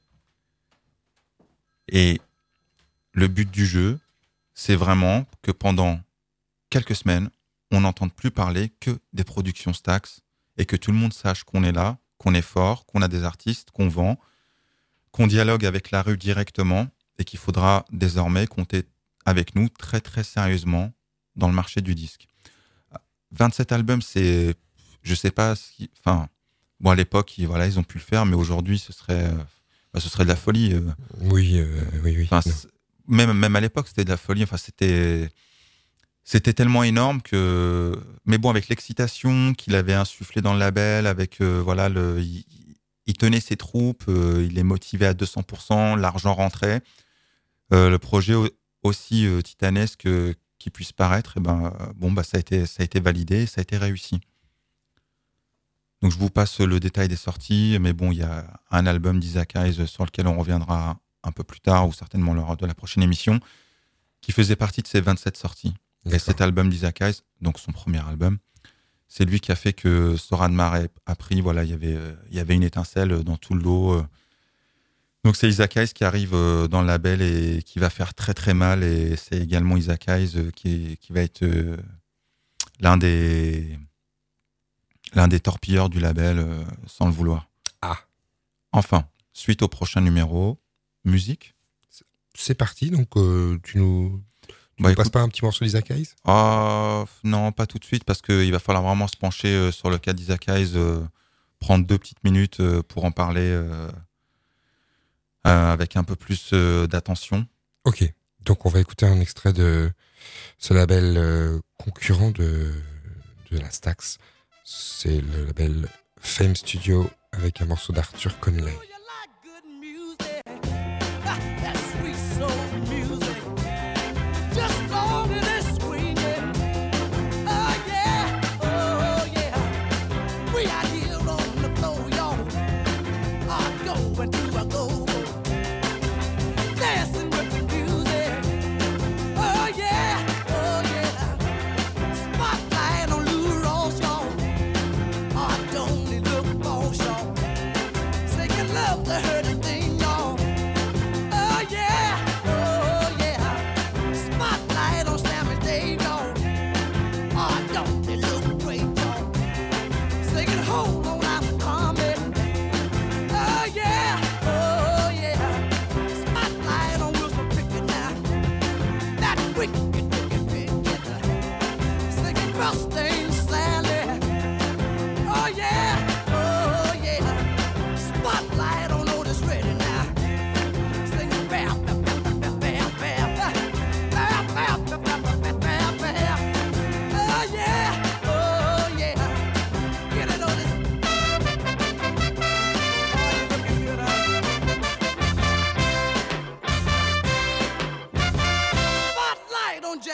Et le but du jeu, c'est vraiment que pendant quelques semaines, on n'entende plus parler que des productions Stax et que tout le monde sache qu'on est là, qu'on est fort, qu'on a des artistes, qu'on vend, qu'on dialogue avec la rue directement et qu'il faudra désormais compter avec nous très très sérieusement dans le marché du disque. vingt-sept albums, c'est, je sais pas, si, enfin, bon à l'époque, ils, voilà, ils ont pu le faire, mais aujourd'hui, ce serait, euh, bah, ce serait de la folie. euh. Oui, euh, oui, oui. Enfin, Non. c'est- même même à l'époque, c'était de la folie. Enfin, c'était c'était tellement énorme que, mais bon, avec l'excitation qu'il avait insufflé dans le label, avec euh, voilà, le, il, il tenait ses troupes, euh, il les motivait à deux cents pour cent, l'argent rentrait. Euh, le projet au- aussi euh, titanesque euh, qui puisse paraître, et ben euh, bon bah ça a été ça a été validé, ça a été réussi. Donc je vous passe le détail des sorties, mais bon il y a un album d'Isaac Hayes sur lequel on reviendra un peu plus tard ou certainement lors de la prochaine émission, qui faisait partie de ces vingt-sept sorties. Et D'accord. cet album d'Isaac Hayes, donc son premier album, c'est lui qui a fait que Soran Mare a pris, voilà, il y avait euh, il y avait une étincelle dans tout le lot. euh. Donc c'est Isaac Hayes qui arrive euh, dans le label et qui va faire très très mal, et c'est également Isaac Hayes euh, qui, qui va être euh, l'un des l'un des torpilleurs du label euh, sans le vouloir. Ah. Enfin, suite au prochain numéro, musique. C'est parti, donc euh, tu nous, tu Bah, nous passes écoute- pas un petit morceau d'Isaac Hayes? Ah, non, pas tout de suite, parce qu'il va falloir vraiment se pencher euh, sur le cas d'Isaac Hayes, euh, prendre deux petites minutes euh, pour en parler euh, euh, avec un peu plus euh, d'attention. Ok, donc on va écouter un extrait de ce label euh, concurrent de, de la Stax. C'est le label Fame Studio avec un morceau d'Arthur Conley. You like good music? Ha, that sweet soul music. Just long as it's swinging. Oh yeah, oh yeah. We out here on the floor, y'all. I go into a go, dancing with the music. Oh yeah, oh yeah. Spotlight on Lou Ross, y'all. I don't need look for y'all. Say you love to hurt a thing, y'all. Oh yeah, oh yeah. Spotlight on Sammy Dave, y'all. Oh, don't they look great, y'all? Singing, hold on, I'm coming. Oh yeah, oh yeah. Spotlight on Wilson Pickett now. That wicked, wicked, wicked. Singing, Rustin Sally. Oh yeah, oh yeah. Spotlight on Otis Redding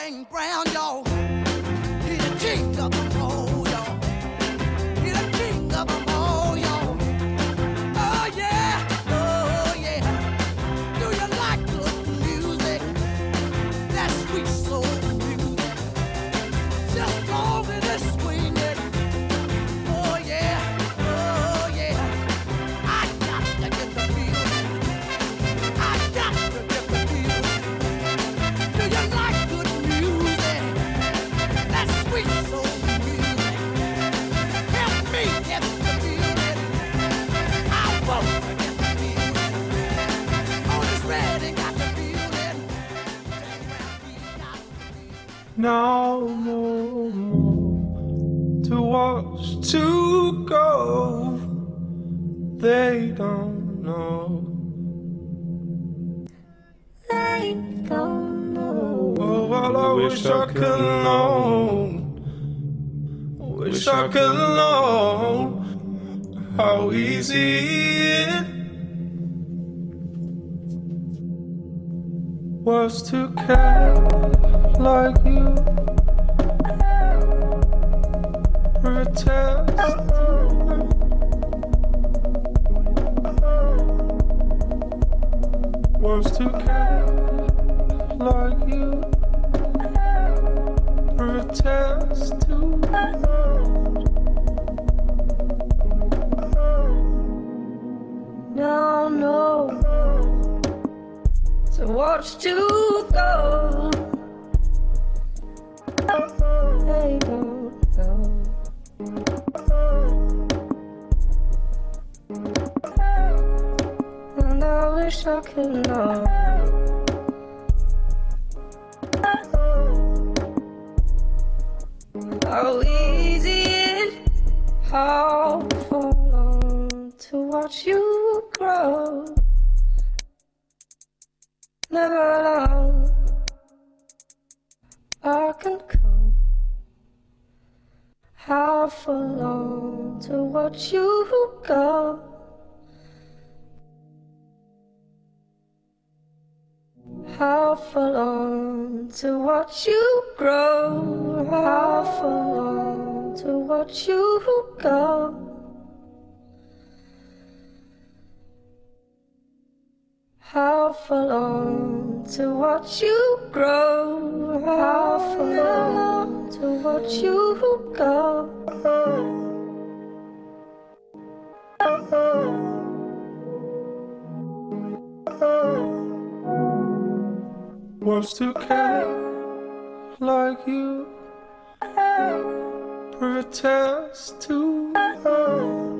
James Brown, y'all. He's the king of them all, y'all. He's the king of them all, y'all. Oh yeah, oh yeah. Do you like good music? That sweet soul music. Just go with it, swing it. Oh yeah, oh yeah. I got to get the feeling. I got to get the feeling. Do you like good music? That sweet soul music. Help me get the feeling. I want to get the feeling. On this ready, got the feeling. Turn around, we got the feeling. Now no more to watch to go. They don't know. They don't know. Oh, well, I wish I could know. Wish I could know how easy it was to care like you. Protest. Was to care like you. Protest to Now no to watch to go. They don't know. And I wish I could know. How easy it, how long to watch you grow. Never long I can come. How for long to watch you go. How for long to watch you grow. How for long to watch you go. How for long to watch you grow. How for long to watch you go. was to care like you. Protest to hurt.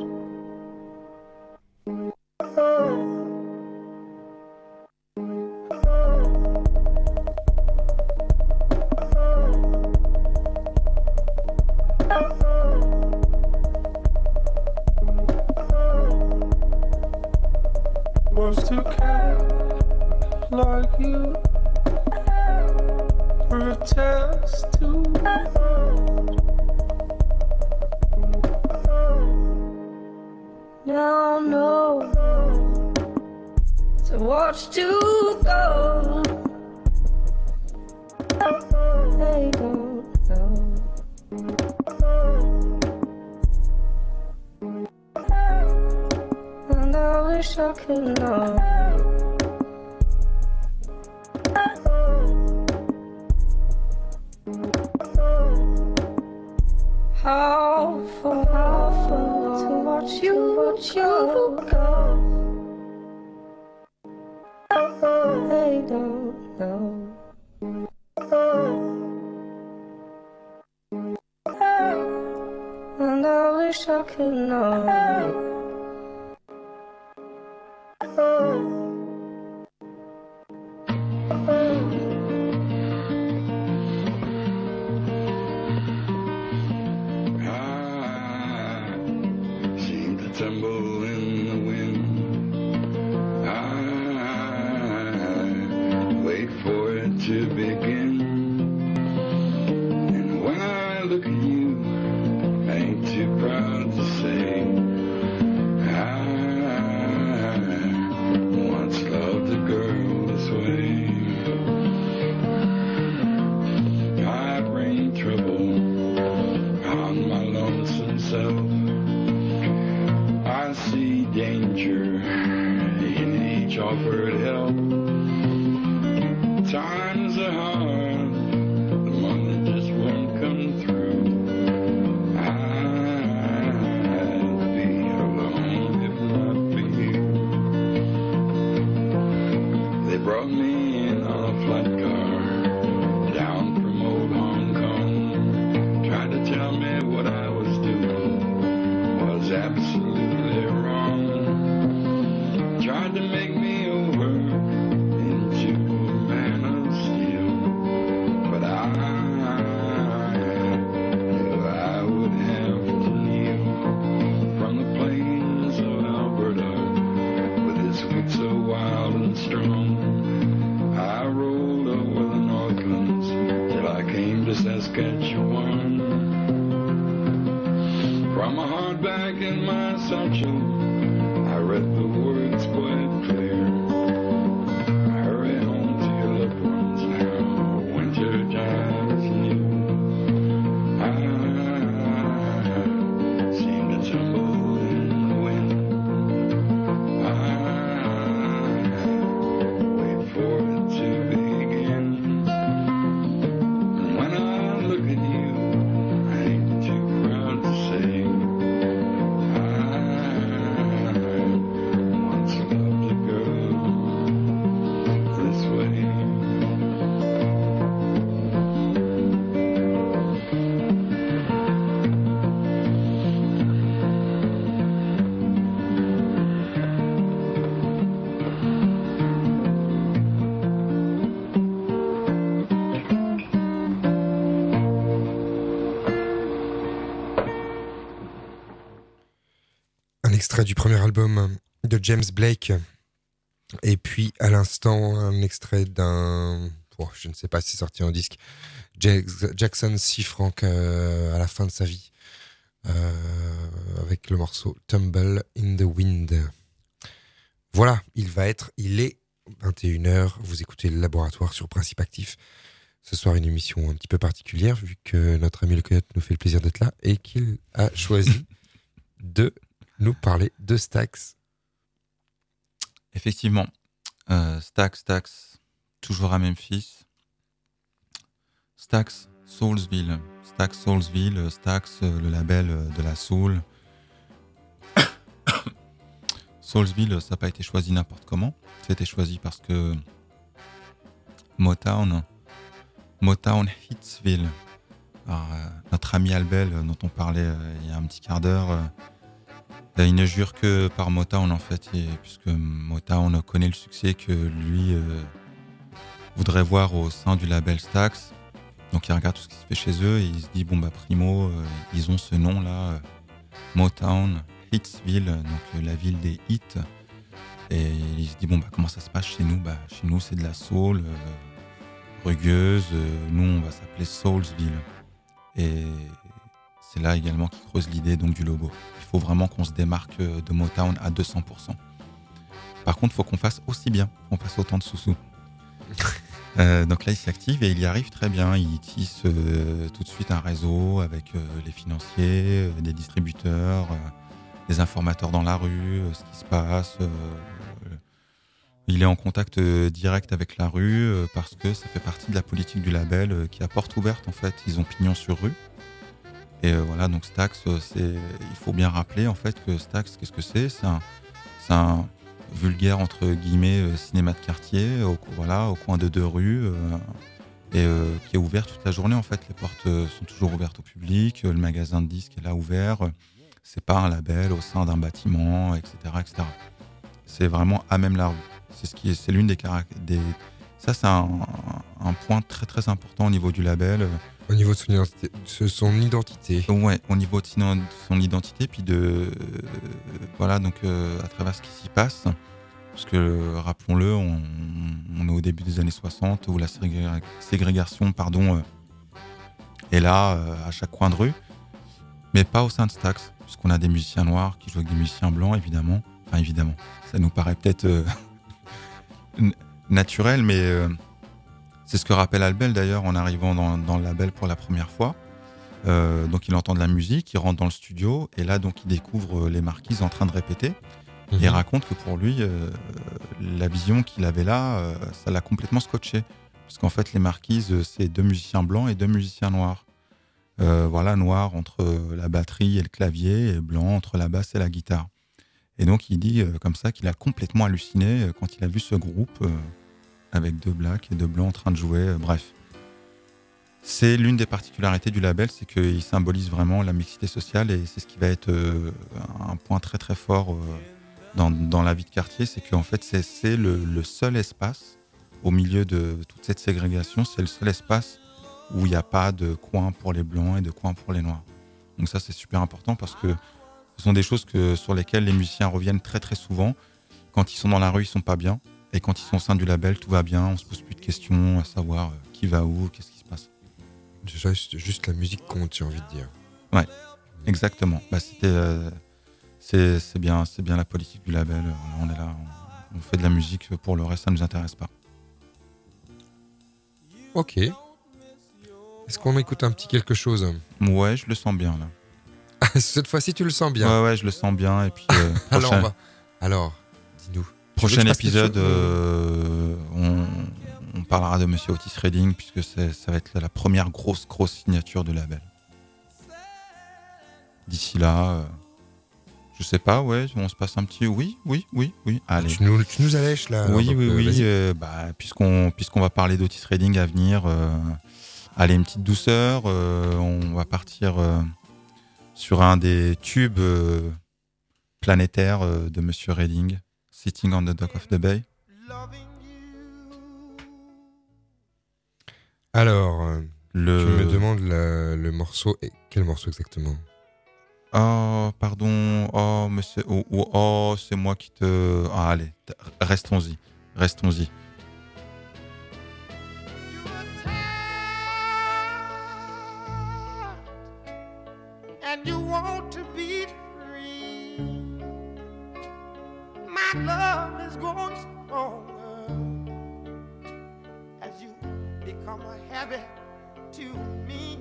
Was to care like you. Protest to hurt. Now know to watch to go. They don't know. And I wish I could know. How far, how far to watch you, watch you go. They don't know. And I wish I could know. Tremble in the wind. I wait for it to begin. And when I look at you, I ain't too proud to say offered help. Times are hard, the money just won't come through. I'd be alone if not for you. They brought me in on a flat car down from old Hong Kong. Tried to tell me what I was doing was absolutely wrong. Tried to make me over into a man of steel, but I knew I would have to kneel from the plains of Alberta with its wheat so wild and strong. I rolled over the Northlands till I came to Saskatchewan. From a hardback in my satchel, I read the words quite clear. Hurry home to your loved ones now, winter time is near. I seem to tumble in the wind. I wait for it to begin. And when I look at you, I ain't too proud to say I once loved a girl this way. Un extrait du premier album de James Blake. Et puis, à l'instant, un extrait d'un... oh, je ne sais pas si c'est sorti en disque. Jax- Jackson C. Frank euh, à la fin de sa vie. Euh, avec le morceau Tumble in the Wind. Voilà, il va être... Il est vingt et une heures. Vous écoutez le Laboratoire sur Principe Actif. Ce soir, une émission un petit peu particulière, vu que notre ami Le Coyote nous fait le plaisir d'être là et qu'il a choisi de nous parler de Stax. Effectivement, euh, Stax, Stax, toujours à Memphis. Stax, Soulsville. Stax, Soulsville, Stax, euh, le label euh, de la soul. Soulsville, ça n'a pas été choisi n'importe comment. C'était choisi parce que Motown, Motown Hitsville, alors, euh, notre ami Albel, euh, dont on parlait euh, il y a un petit quart d'heure, euh, il ne jure que par Motown en fait, et, puisque Motown connaît le succès que lui euh, voudrait voir au sein du label Stax. Donc il regarde tout ce qui se fait chez eux et il se dit bon bah primo, euh, ils ont ce nom là, euh, Motown Hitsville, donc euh, la ville des hits. Et il se dit bon bah comment ça se passe chez nous? Bah chez nous c'est de la soul euh, rugueuse, euh, nous on va s'appeler Soulsville. Et c'est là également qu'il creuse l'idée donc du logo. Il faut vraiment qu'on se démarque de Motown à deux cents pour cent. Par contre, il faut qu'on fasse aussi bien, qu'on fasse autant de sous-sous. euh, donc là, il s'active et il y arrive très bien. Il tisse euh, tout de suite un réseau avec euh, les financiers, euh, des distributeurs, euh, des informateurs dans la rue, euh, ce qui se passe. Euh, il est en contact euh, direct avec la rue euh, parce que ça fait partie de la politique du label euh, qui a porte ouverte en fait. Ils ont pignon sur rue. Et euh, voilà, donc Stax, c'est, il faut bien rappeler en fait que Stax, qu'est-ce que c'est? C'est un, c'est un vulgaire entre guillemets euh, cinéma de quartier, au, voilà, au coin de deux rues, euh, et euh, qui est ouvert toute la journée en fait. Les portes euh, sont toujours ouvertes au public, euh, le magasin de disques est là ouvert. Euh, c'est pas un label au sein d'un bâtiment, et cetera, et cetera. C'est vraiment à même la rue. C'est ce qui est, c'est l'une des caractéristiques. Des... Ça, c'est un, un point très très important au niveau du label. Au niveau de son identité, de son identité. Ouais, au niveau de son, son identité, puis de euh, voilà, donc euh, à travers ce qui s'y passe, parce que euh, rappelons-le, on, on est au début des années soixante où la ségré- ségrégation, pardon, euh, est là euh, à chaque coin de rue, mais pas au sein de Stax, puisqu'on a des musiciens noirs qui jouent avec des musiciens blancs, évidemment. Enfin, évidemment, ça nous paraît peut-être euh, naturel, mais euh, c'est ce que rappelle Albel d'ailleurs en arrivant dans, dans le label pour la première fois. Euh, donc il entend de la musique, il rentre dans le studio et là donc il découvre les Marquises en train de répéter. Mmh. Et il raconte que pour lui, euh, la vision qu'il avait là, euh, ça l'a complètement scotché. Parce qu'en fait, les Marquises, c'est deux musiciens blancs et deux musiciens noirs. Euh, voilà, noir entre la batterie et le clavier, et blanc entre la basse et la guitare. Et donc, il dit euh, comme ça qu'il a complètement halluciné euh, quand il a vu ce groupe euh, avec deux blacks et deux blancs en train de jouer. Euh, bref. C'est l'une des particularités du label, c'est qu'il symbolise vraiment la mixité sociale et c'est ce qui va être euh, un point très très fort euh, dans, dans la vie de quartier, c'est qu'en fait c'est, c'est le, le seul espace au milieu de toute cette ségrégation, c'est le seul espace où il n'y a pas de coin pour les blancs et de coin pour les noirs. Donc ça c'est super important parce que ce sont des choses que, sur lesquelles les musiciens reviennent très très souvent. Quand ils sont dans la rue, ils sont pas bien et quand ils sont au sein du label, tout va bien, on se pose plus de questions à savoir euh, qui va où, qu'est-ce qui se passe. Juste, juste la musique compte, j'ai envie de dire. Ouais, exactement. Bah, c'était, euh, c'est, c'est, bien, c'est bien la politique du label. On est là, on, on fait de la musique. Pour le reste, ça ne nous intéresse pas. Ok. Est-ce qu'on écoute un petit quelque chose? Ouais, je le sens bien là. Cette fois-ci, tu le sens bien. Ouais, ouais, je le sens bien. Et puis, euh, Alors, prochain, on va... Alors, dis-nous. prochain Tu veux que je fasse épisode, quelque chose euh, on, on parlera de Monsieur Otis Redding puisque c'est, ça va être la première grosse, grosse signature du label. D'ici là, euh, je sais pas, ouais, on se passe un petit oui, oui, oui, oui. Allez. Tu nous, tu nous allèches là. Oui, donc, oui, euh, oui. vas-y. euh, bah, puisqu'on, puisqu'on va parler d'Otis Redding à venir, euh, allez, une petite douceur. euh, on va partir euh, sur un des tubes euh, planétaires euh, de Monsieur Redding, Sitting on the Dock of the Bay. Alors, euh, Le... tu me demandes la- le morceau. Et quel morceau exactement? Oh, pardon. Oh, mais c'est, oh, oh, oh, c'est moi qui te. Ah, allez, t- restons-y. Restons-y. And you want to be free. My love is growing stronger as you become a habit to me.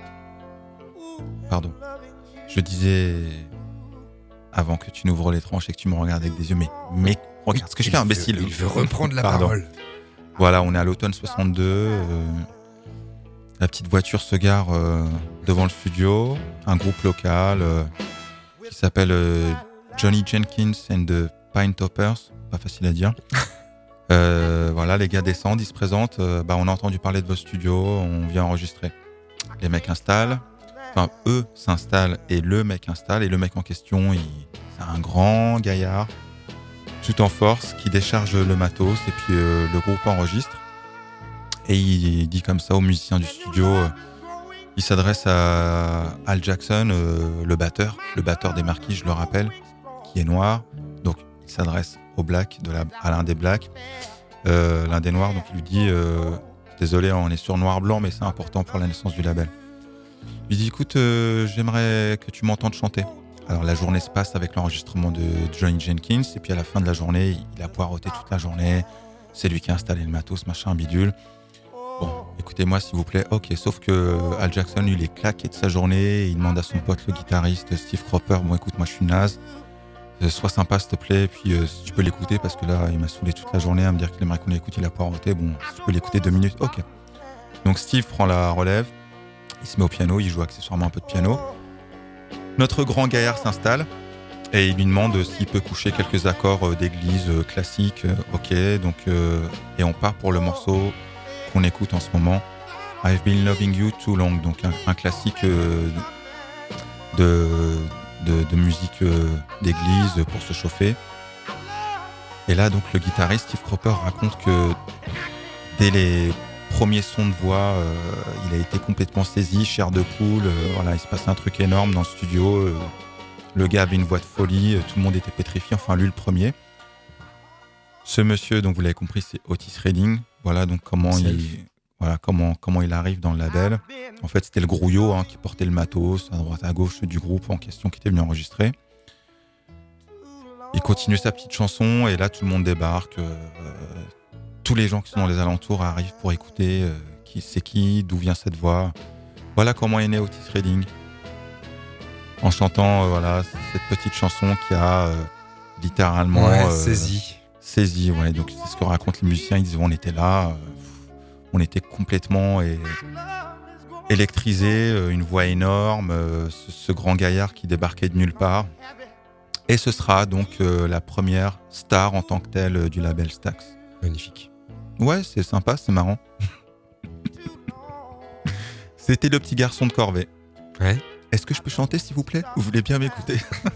Ooh, Pardon. loving you. Je disais avant que tu n'ouvres les tranches et que tu me regardes avec des yeux, mais, mais regarde ce que je Il fais, veut- imbécile. Il veut reprendre la Pardon. parole. Voilà, on est à l'automne soixante-deux. euh, la petite voiture se gare euh, devant le studio. Un groupe local euh, qui s'appelle euh, Johnny Jenkins and the Pine Toppers. Pas facile à dire. Euh, voilà, les gars descendent, ils se présentent. euh, bah, on a entendu parler de vos studios, on vient enregistrer. Les mecs installent. Enfin, eux s'installent et le mec installe. Et le mec en question, il, c'est un grand gaillard, tout en force, qui décharge le matos. Et puis euh, le groupe enregistre. Et il, il dit comme ça aux musiciens du studio. euh, il s'adresse à Al Jackson, euh, le batteur, le batteur des Marquis, je le rappelle, qui est noir. Donc il s'adresse au black, de la, à l'un des blacks, euh, l'un des noirs. Donc il lui dit euh, désolé, on est sur noir-blanc, mais c'est important pour la naissance du label. Il dit écoute, euh, j'aimerais que tu m'entendes chanter. Alors la journée se passe avec l'enregistrement de Johnny Jenkins, et puis à la fin de la journée, il a poireauté toute la journée. C'est lui qui a installé le matos, machin, bidule. Bon, écoutez-moi s'il vous plaît. Ok, sauf que Al Jackson, lui, il est claqué de sa journée. Il demande à son pote, le guitariste Steve Cropper, bon écoute, moi je suis naze. Euh, sois sympa s'il te plaît, et puis euh, si tu peux l'écouter, parce que là, il m'a saoulé toute la journée à me dire qu'il aimerait qu'on l'écoute, il a poireauté. Bon, si tu peux l'écouter deux minutes, ok. Donc Steve prend la relève. Il se met au piano, il joue accessoirement un peu de piano. Notre grand gaillard s'installe et il lui demande s'il peut coucher quelques accords d'église classiques. Ok, donc euh, et on part pour le morceau qu'on écoute en ce moment, I've Been Loving You Too Long, donc un, un classique euh, de, de, de musique euh, d'église pour se chauffer. Et là, donc le guitariste Steve Cropper raconte que dès les premier son de voix, euh, il a été complètement saisi, chair de poule, euh, voilà, il se passait un truc énorme dans le studio, euh, le gars avait une voix de folie, euh, tout le monde était pétrifié, enfin lui le premier. Ce monsieur, donc vous l'avez compris, c'est Otis Redding, voilà donc comment il, voilà, comment, comment il arrive dans le label. En fait c'était le grouillot hein, qui portait le matos à droite à gauche du groupe en question qui était venu enregistrer. Il continue sa petite chanson et là tout le monde débarque, euh, tous les gens qui sont dans les alentours arrivent pour écouter euh, qui c'est qui, d'où vient cette voix. Voilà comment est né Otis Redding. En chantant euh, voilà, cette petite chanson qui a euh, littéralement Ouais, euh, saisi. saisi, ouais. Donc c'est ce que racontent les musiciens. Ils disent on était là, euh, on était complètement et, électrisés, euh, une voix énorme, euh, ce, ce grand gaillard qui débarquait de nulle part. Et ce sera donc euh, la première star en tant que telle euh, du label Stax. Magnifique. Ouais, c'est sympa, c'est marrant. C'était le petit garçon de corvée. Ouais. Est-ce que je peux chanter s'il vous plaît ? Vous voulez bien m'écouter ?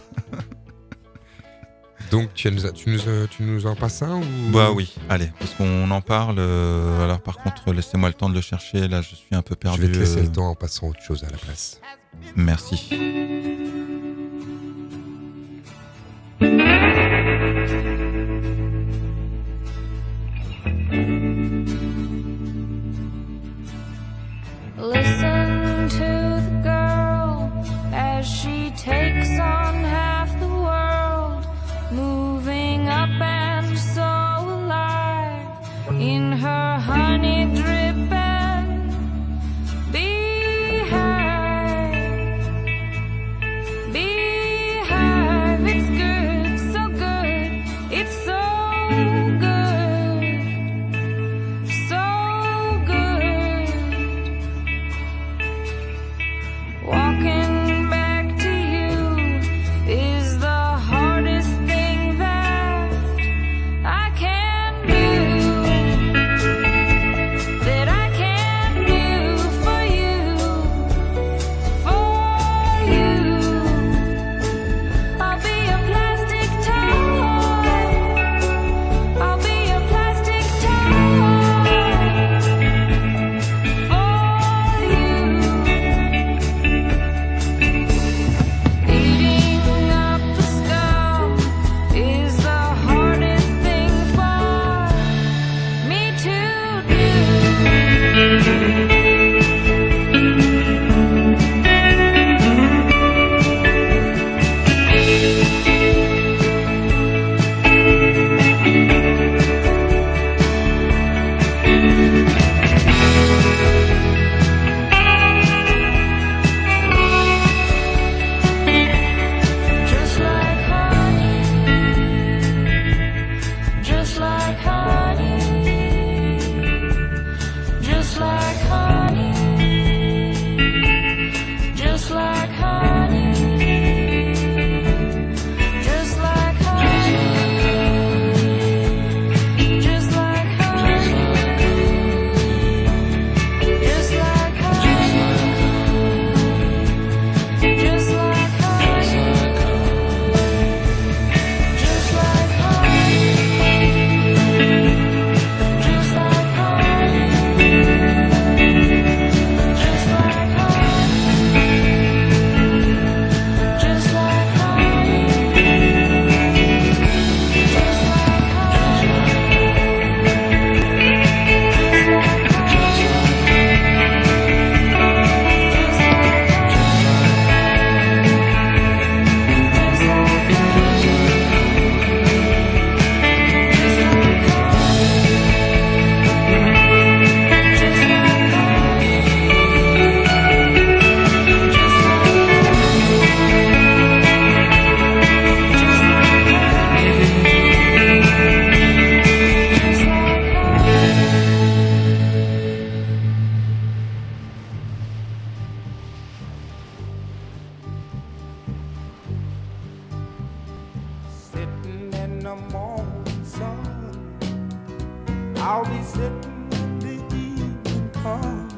Donc tu nous, as, tu, nous, as- tu nous en passes un ou... Bah oui, allez, parce qu'on en parle. euh, alors par contre, laissez-moi le temps de le chercher. Là, je suis un peu Je perdu. vais te laisser euh, le temps en passant à autre chose à la place. Merci. Listen to the girl as she takes on half the world, moving up and so alive in her honey dripping beehive. Beehive, it's good, so good, it's so good, so good. Walking back to you is the hardest thing that I can do, that I can do for you, for you. I'll be a plastic toy, I'll be a plastic toy for you. Eating up the scum is the hardest thing for me to do. Just like honey, just like honey, just like honey, just like honey, just like honey, just like honey, just like honey, just like honey. Just like honey, just like honey, just like honey, just like honey, just like Sitting in the morning sun, I'll be sitting when the evening comes,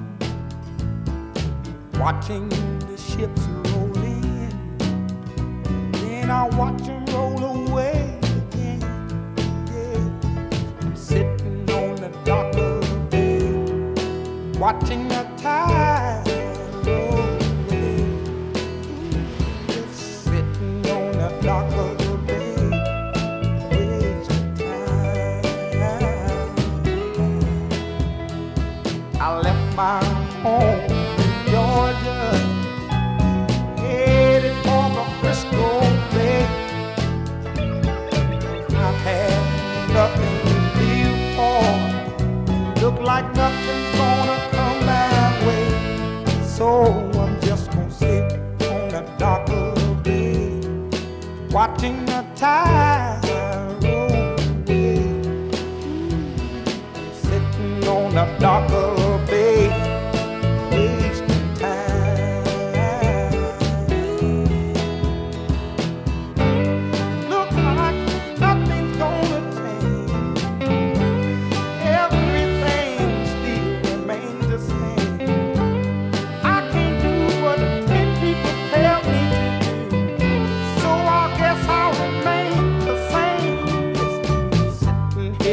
watching the ships roll in, then I'll watch them roll away again. Yeah. I'm sitting on the dock of the bay, watching the tide roll away. Just sitting on the dock of the bay, wasting time. I left my home in Georgia, headed for the Frisco Bay. I've had nothing to live for, look like nothing's gonna come my way. So I'm just gonna sit on the dock of the bay, watching the tide roll away.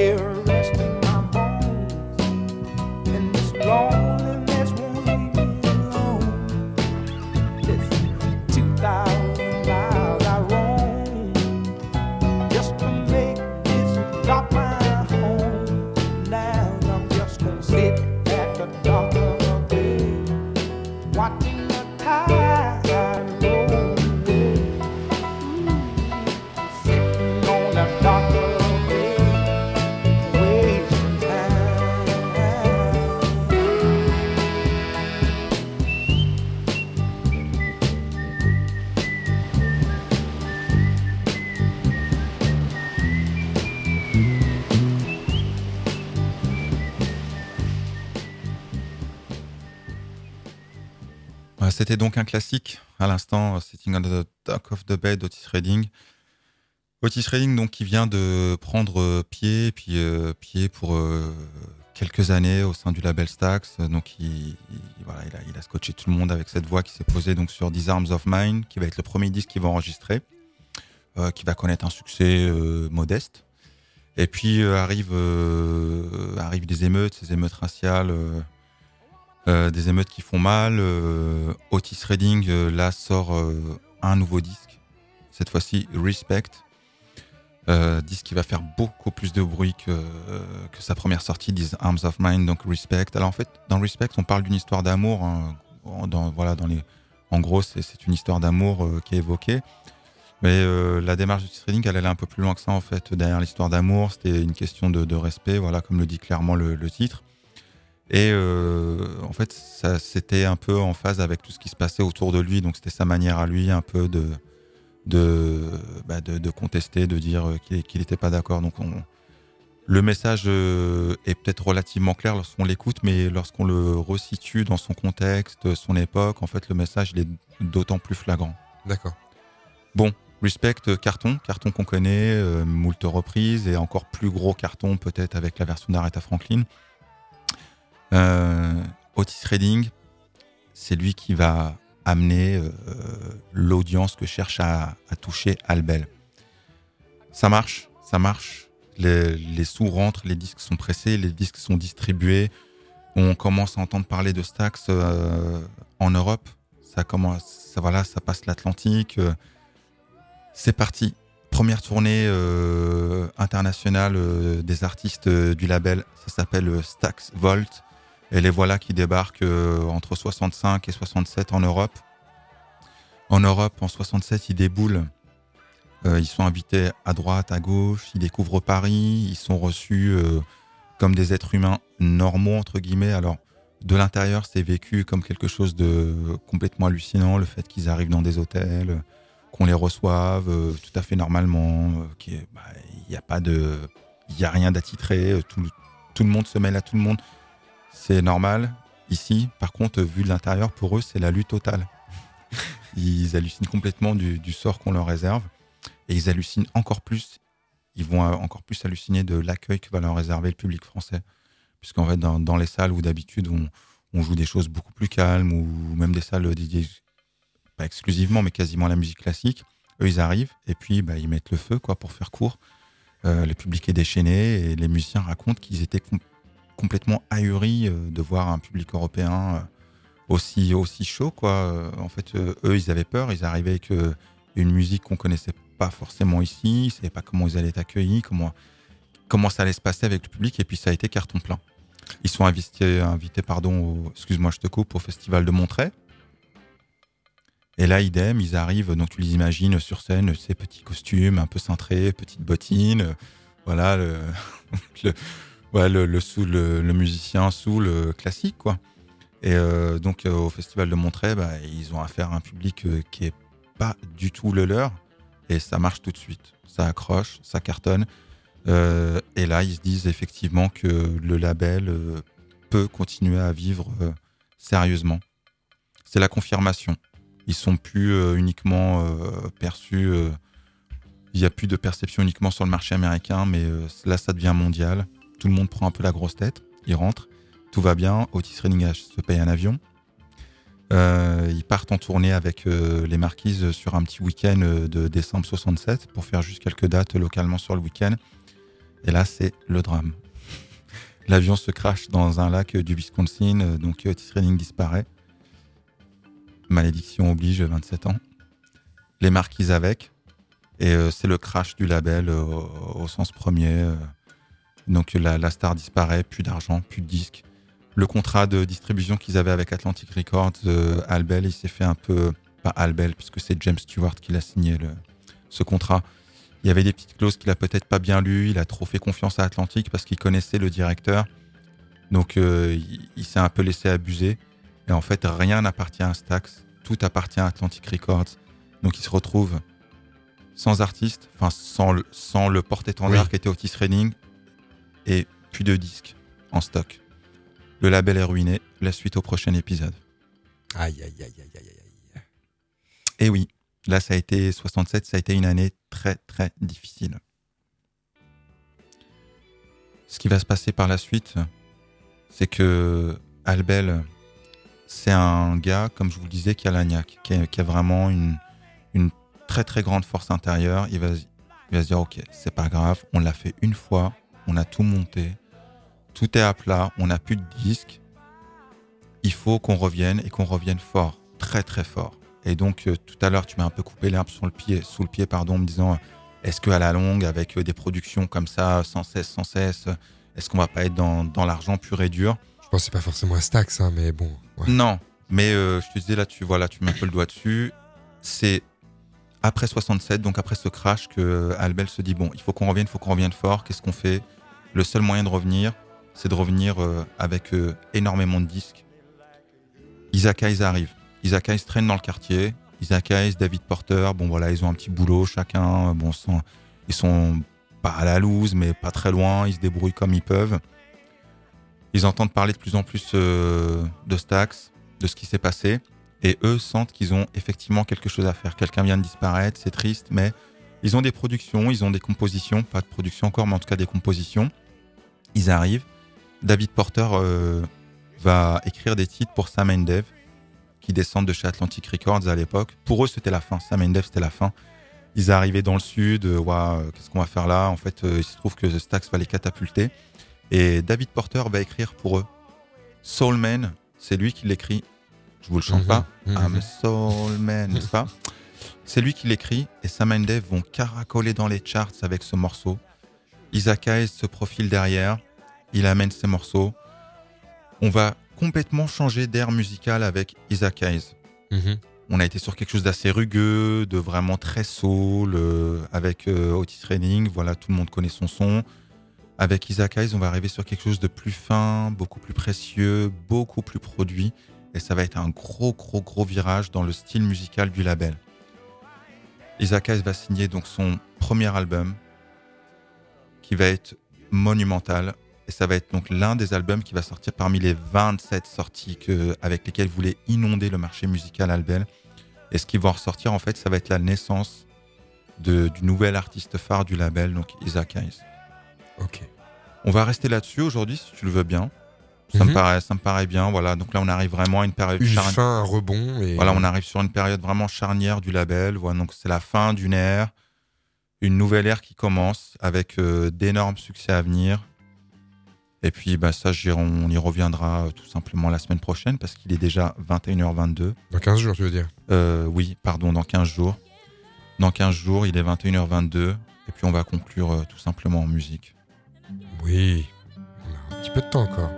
lay resting my bones, and this loneliness won't leave me alone. This two thousand miles I roam just to make this drop my home. Now I'm just gonna sit at the dock of the bay, watching the tide roll away. Sitting on the dock of the bay, wasting time. Ouais, C'était donc un classique à l'instant, euh, Sitting on the Dock of the Bay d'Otis Redding. Otis Redding, donc, qui vient de prendre euh, pied, puis euh, pied pour euh, quelques années au sein du label Stax. Donc, il, il- voilà, il, a, il a scotché tout le monde avec cette voix qui s'est posée donc sur These Arms of Mine, qui va être le premier disque qu'il va enregistrer, euh, qui va connaître un succès euh, modeste. Et puis euh, arrivent euh, arrivent des émeutes, ces émeutes raciales. euh, Euh, des émeutes qui font mal. euh, Otis Redding euh, là sort euh, un nouveau disque, cette fois-ci Respect, euh, disque qui va faire beaucoup plus de bruit que, euh, que sa première sortie, These Arms of Mine, donc Respect. Alors en fait, dans Respect, on parle d'une histoire d'amour. Hein, dans, voilà, dans les, en gros, c'est, c'est une histoire d'amour euh, qui est évoquée. Mais euh, la démarche d'Otis Redding, elle allait un peu plus loin que ça en fait. Derrière l'histoire d'amour, c'était une question de, de respect, voilà, comme le dit clairement le, le titre. Et euh, en fait, ça, c'était un peu en phase avec tout ce qui se passait autour de lui. Donc, c'était sa manière à lui un peu de, de, bah, de, de contester, de dire qu'il qu'il n'était pas d'accord. Donc, on, le message euh, est peut-être relativement clair lorsqu'on l'écoute, mais lorsqu'on le resitue dans son contexte, son époque, en fait, le message il est d'autant plus flagrant. D'accord. Bon, Respect, euh, carton, carton qu'on connaît, euh, moult reprises, et encore plus gros carton peut-être avec la version d'Aretha Franklin. Euh, Otis Redding, c'est lui qui va amener euh, l'audience que cherche à, à toucher Al Bell. Ça marche, ça marche. Les, les sous rentrent, les disques sont pressés, les disques sont distribués. On commence à entendre parler de Stax euh, en Europe. Ça commence, ça, voilà, ça passe l'Atlantique. Euh, c'est parti. Première tournée euh, internationale euh, des artistes euh, du label. Ça s'appelle euh, Stax Vault. Et les voilà qui débarquent euh, entre soixante-cinq et soixante-sept en Europe. En Europe, en soixante-sept, ils déboulent. Euh, ils sont invités à droite, à gauche. Ils découvrent Paris. Ils sont reçus euh, comme des êtres humains normaux, entre guillemets. Alors, de l'intérieur, c'est vécu comme quelque chose de complètement hallucinant. Le fait qu'ils arrivent dans des hôtels, euh, qu'on les reçoive euh, tout à fait normalement. Euh, qu'il n'y bah, a pas de... Il n'y a rien d'attitré. euh, Tout, tout le monde se mêle à tout le monde. C'est normal. Ici, par contre, vu de l'intérieur, pour eux, c'est la lutte totale. Ils hallucinent complètement du, du sort qu'on leur réserve. Et ils hallucinent encore plus. Ils vont encore plus halluciner de l'accueil que va leur réserver le public français. Puisqu'en fait, dans, dans les salles où d'habitude, on, on joue des choses beaucoup plus calmes, ou même des salles dédiées, pas exclusivement, mais quasiment à la musique classique, eux, ils arrivent, et puis bah, ils mettent le feu, quoi, pour faire court. Euh, le public est déchaîné, et les musiciens racontent qu'ils étaient com- complètement ahuris euh, de voir un public européen euh, aussi, aussi chaud, quoi. Euh, en fait, euh, eux, ils avaient peur, ils arrivaient avec euh, une musique qu'on connaissait pas forcément ici, ils savaient pas comment ils allaient être accueillis, comment, comment ça allait se passer avec le public, et puis ça a été carton plein. Ils sont invités, invités pardon, au, excuse-moi, je te coupe, au festival de Montreuil. Et là, idem, ils arrivent, donc tu les imagines sur scène, ces petits costumes un peu cintrés, petites bottines, euh, voilà, le, le, ouais, le, le, soul, le, le musicien soul euh, classique, quoi. Et euh, donc, euh, au festival de Montreuil, bah, ils ont affaire à un public euh, qui est pas du tout le leur, et ça marche tout de suite. Ça accroche, ça cartonne. Euh, et là, ils se disent effectivement que le label euh, peut continuer à vivre euh, sérieusement. C'est la confirmation. Ils sont plus euh, uniquement euh, perçus. Euh, il n'y a plus de perception uniquement sur le marché américain, mais euh, là, ça devient mondial. Tout le monde prend un peu la grosse tête. Ils rentrent. Tout va bien. Otis Redding se paye un avion. Euh, ils partent en tournée avec euh, les Marquises sur un petit week-end de décembre soixante-sept pour faire juste quelques dates localement sur le week-end. Et là, c'est le drame. L'avion se crache dans un lac du Wisconsin, euh, donc Otis Redding disparaît. Malédiction oblige, vingt-sept ans. Les marquises avec. Et euh, c'est le crash du label euh, au, au sens premier. euh. Donc la, la star disparaît, plus d'argent, plus de disques. Le contrat de distribution qu'ils avaient avec Atlantic Records, euh, Albel, il s'est fait un peu... Pas Albel, puisque c'est James Stewart qui l'a signé le, ce contrat. Il y avait des petites clauses qu'il a peut-être pas bien lues. Il a trop fait confiance à Atlantic parce qu'il connaissait le directeur. Donc euh, il, il s'est un peu laissé abuser. Et en fait, rien n'appartient à Stax. Tout appartient à Atlantic Records. Donc il se retrouve sans artiste, enfin sans le, sans le porte-étendard Oui. qui était Otis Redding, et plus de disques en stock. Le label est ruiné. La suite au prochain épisode. Aïe, aïe, aïe, aïe, aïe, aïe. Et oui, là ça a été soixante-sept, ça a été une année très très difficile. Ce qui va se passer par la suite, c'est que Albel, c'est un gars, comme je vous le disais, qui a la niaque, qui a, qui a vraiment une, une très très grande force intérieure. Il va, il va se dire, ok, c'est pas grave, on l'a fait une fois, on a tout monté, tout est à plat, on n'a plus de disques. Il faut qu'on revienne et qu'on revienne fort, très très fort. Et donc euh, tout à l'heure, tu m'as un peu coupé l'herbe sur le pied, sous le pied, pardon, en me disant, est-ce qu'à la longue, avec euh, des productions comme ça, sans cesse, sans cesse, est-ce qu'on va pas être dans, dans l'argent pur et dur? Je pense que c'est pas forcément à Stax, hein, mais bon. Ouais. Non, mais euh, je te disais là, tu voilà, tu mets un peu le doigt dessus. C'est après soixante-sept, donc après ce crash, que euh, Albel se dit, bon, il faut qu'on revienne, il faut qu'on revienne fort. Qu'est-ce qu'on fait? Le seul moyen de revenir, c'est de revenir euh, avec euh, énormément de disques. Isaac Hayes arrive. Isaac Hayes traîne dans le quartier. Isaac Hayes, David Porter, bon voilà, ils ont un petit boulot chacun. Bon, sans, ils sont pas à la loose, mais pas très loin. Ils se débrouillent comme ils peuvent. Ils entendent parler de plus en plus euh, de Stax, de ce qui s'est passé. Et eux sentent qu'ils ont effectivement quelque chose à faire. Quelqu'un vient de disparaître, c'est triste, mais ils ont des productions, ils ont des compositions. Pas de production encore, mais en tout cas des compositions. Ils arrivent. David Porter euh, va écrire des titres pour Sam and Dave, qui descendent de chez Atlantic Records à l'époque. Pour eux, c'était la fin. Sam and Dave, c'était la fin. Ils arrivaient dans le sud. Euh, ouais, euh, qu'est-ce qu'on va faire là? En fait, euh, il se trouve que The Stax va les catapulter. Et David Porter va écrire pour eux. Soul Man, c'est lui qui l'écrit. Je vous le chante Mhm, pas. mhm. I'm a Soul Man, n'est-ce pas? C'est lui qui l'écrit. Et Sam and Dave vont caracoler dans les charts avec ce morceau. Isaac Hayes se profile derrière. Il amène ses morceaux. On va complètement changer d'air musical avec Isaac Hayes. Mhm. On a été sur quelque chose d'assez rugueux, de vraiment très soul, euh, avec euh, Otis Redding. Voilà, tout le monde connaît son son. Avec Isaac Hayes, on va arriver sur quelque chose de plus fin, beaucoup plus précieux, beaucoup plus produit. Et ça va être un gros, gros, gros virage dans le style musical du label. Isaac Hayes va signer donc son premier album, qui va être monumental. Et ça va être donc l'un des albums qui va sortir parmi les vingt-sept sorties que, avec lesquelles il voulait inonder le marché musical Albel. Et ce qui va ressortir, en fait, ça va être la naissance de, du nouvel artiste phare du label, donc Isaac Hayes. Ok. On va rester là-dessus aujourd'hui, si tu le veux bien. Ça, Mhm. me, paraît, ça me paraît bien. Voilà. Donc là, on arrive vraiment à une période Une charnière. fin, un rebond. Et... Voilà, on arrive sur une période vraiment charnière du label. Voilà, donc c'est la fin d'une ère, une nouvelle ère qui commence avec euh, d'énormes succès à venir. Et puis bah, ça, j'y- on y reviendra euh, tout simplement la semaine prochaine parce qu'il est déjà vingt et une heures vingt-deux. Dans quinze jours, tu veux dire? Euh, oui, pardon, dans quinze jours. Dans quinze jours, il est vingt et une heures vingt-deux. Et puis on va conclure euh, tout simplement en musique. Oui. On a un petit peu de temps encore.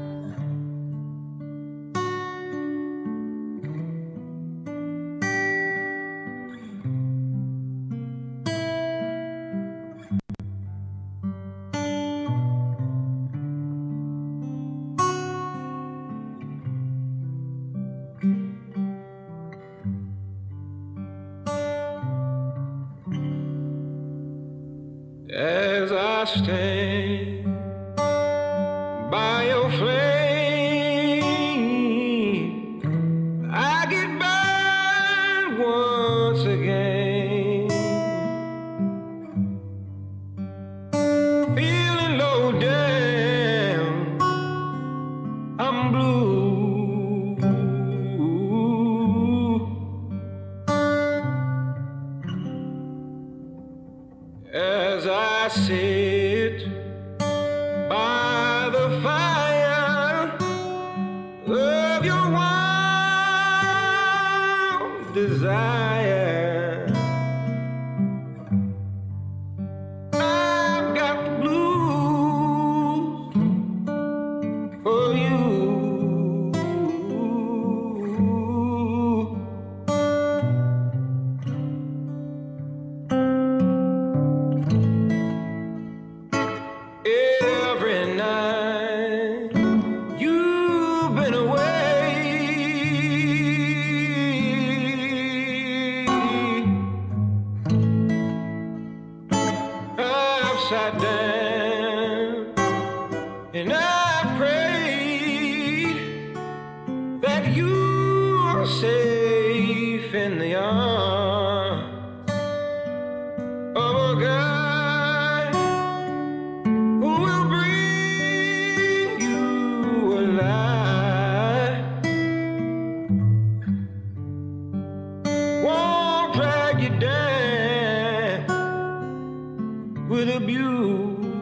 As I stand by your flame, I get burned once again. Feeling low down, I'm blue. As I sit as I am. I've got the blues for you. Every night you've been away, I've sat down and I've prayed that you're safe in the arms of a guy who will bring you alive, won't drag you down with abuse.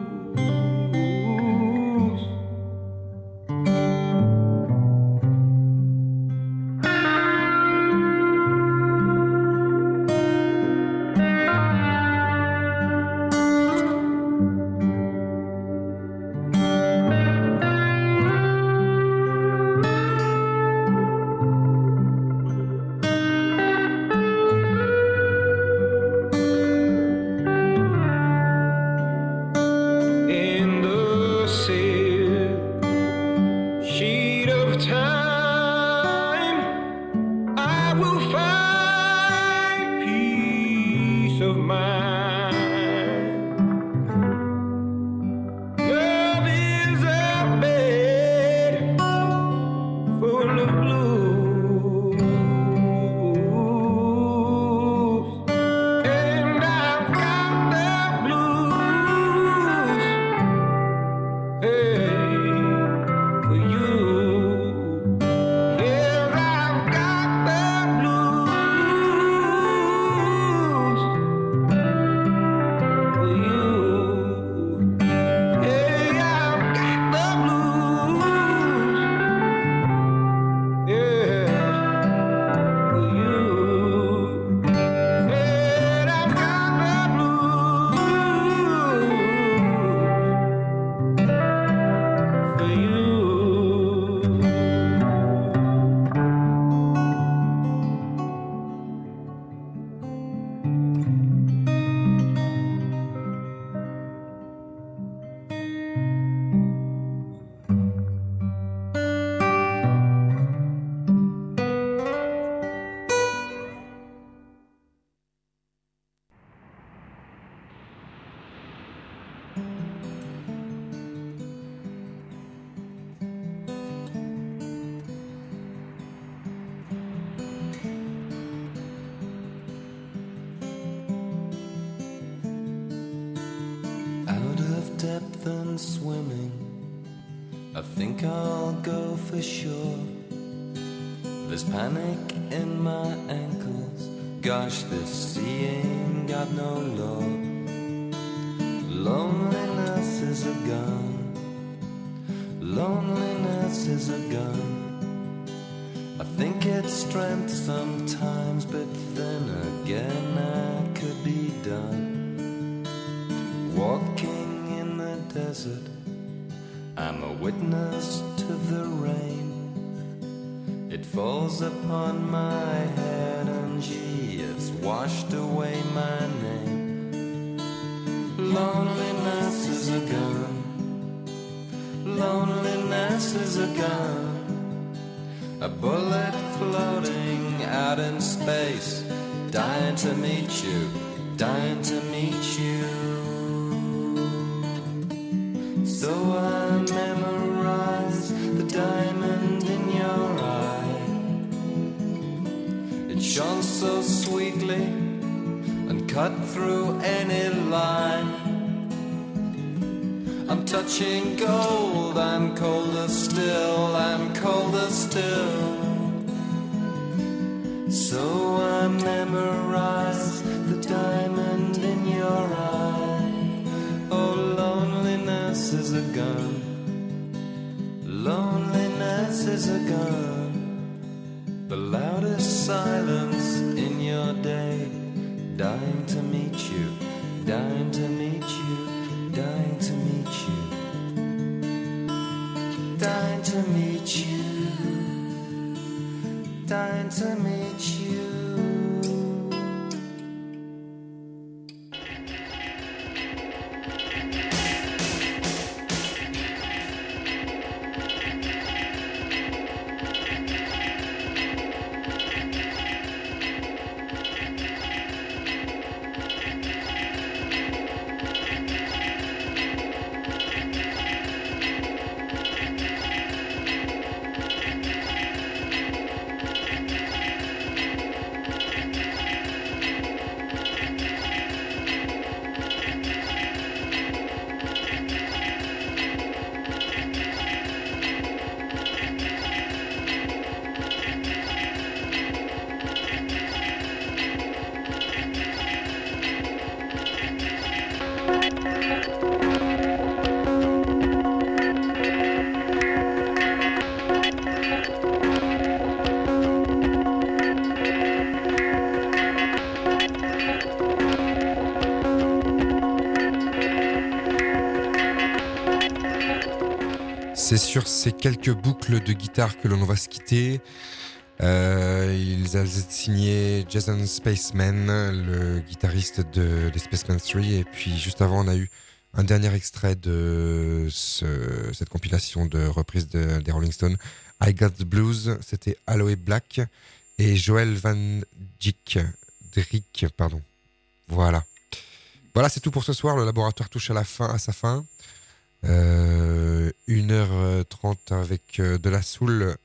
In the sail sheet of time, I will find peace of mind. Love is a bed full of blues, and I've got the blues, hey, for you. Yes, I've got the blues for you. Hey, I've got the blues, yeah, for you. Said I've got the blues for you. Out of depth and swimming, I think I'll go for sure. There's panic in my ankles, gosh, this sea ain't got no law. Loneliness is a gun, loneliness is a gun. I think it's strength sometimes, but then again I could be done. Walking in the desert, I'm a witness to the rain. It falls upon my head and gee, it's washed away my name. Loneliness is a gun, loneliness is a gun. A bullet floating out in space, dying to meet you, dying to meet you. So I memorize the diamond in your eye. It shone so sweetly and cut through any line. I'm touching gold, I'm colder still, I'm colder still. So I memorize the diamond in your eye. Oh, loneliness is a gun, loneliness is a gun. The loudest silence in day, dying to meet you, dying to meet you, dying to meet you, dying to meet you, dying to meet you. C'est sur ces quelques boucles de guitare que l'on va se quitter. Euh, ils avaient signé Jason Spaceman, le guitariste de, de Spaceman trois. Et puis juste avant, on a eu un dernier extrait de ce, cette compilation de reprises de, des Rolling Stones. I Got the Blues, c'était Aloe Black et Joel Van Dyck, Drick, pardon. Voilà. Voilà, c'est tout pour ce soir. Le laboratoire touche à la fin, à sa fin. Euh, une heure trente avec euh, de la soul.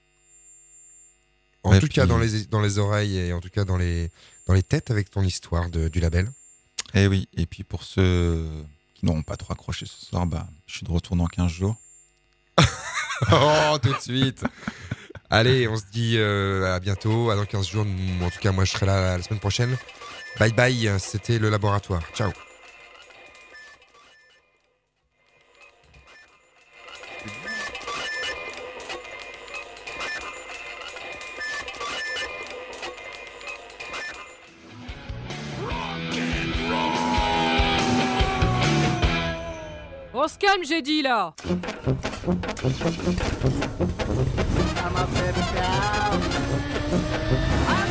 En Ouais, tout puis- cas dans les, dans les oreilles et en tout cas dans les, dans les têtes avec ton histoire de, du label. Et oui, et puis pour ceux qui n'auront pas trop accroché ce soir, bah, je suis de retour dans quinze jours. Oh, tout de suite. Allez, on se dit euh, à bientôt, à dans quinze jours. En tout cas, moi je serai là la semaine prochaine. Bye bye, c'était le laboratoire. Ciao. On se calme, j'ai dit là. I'm a baby down.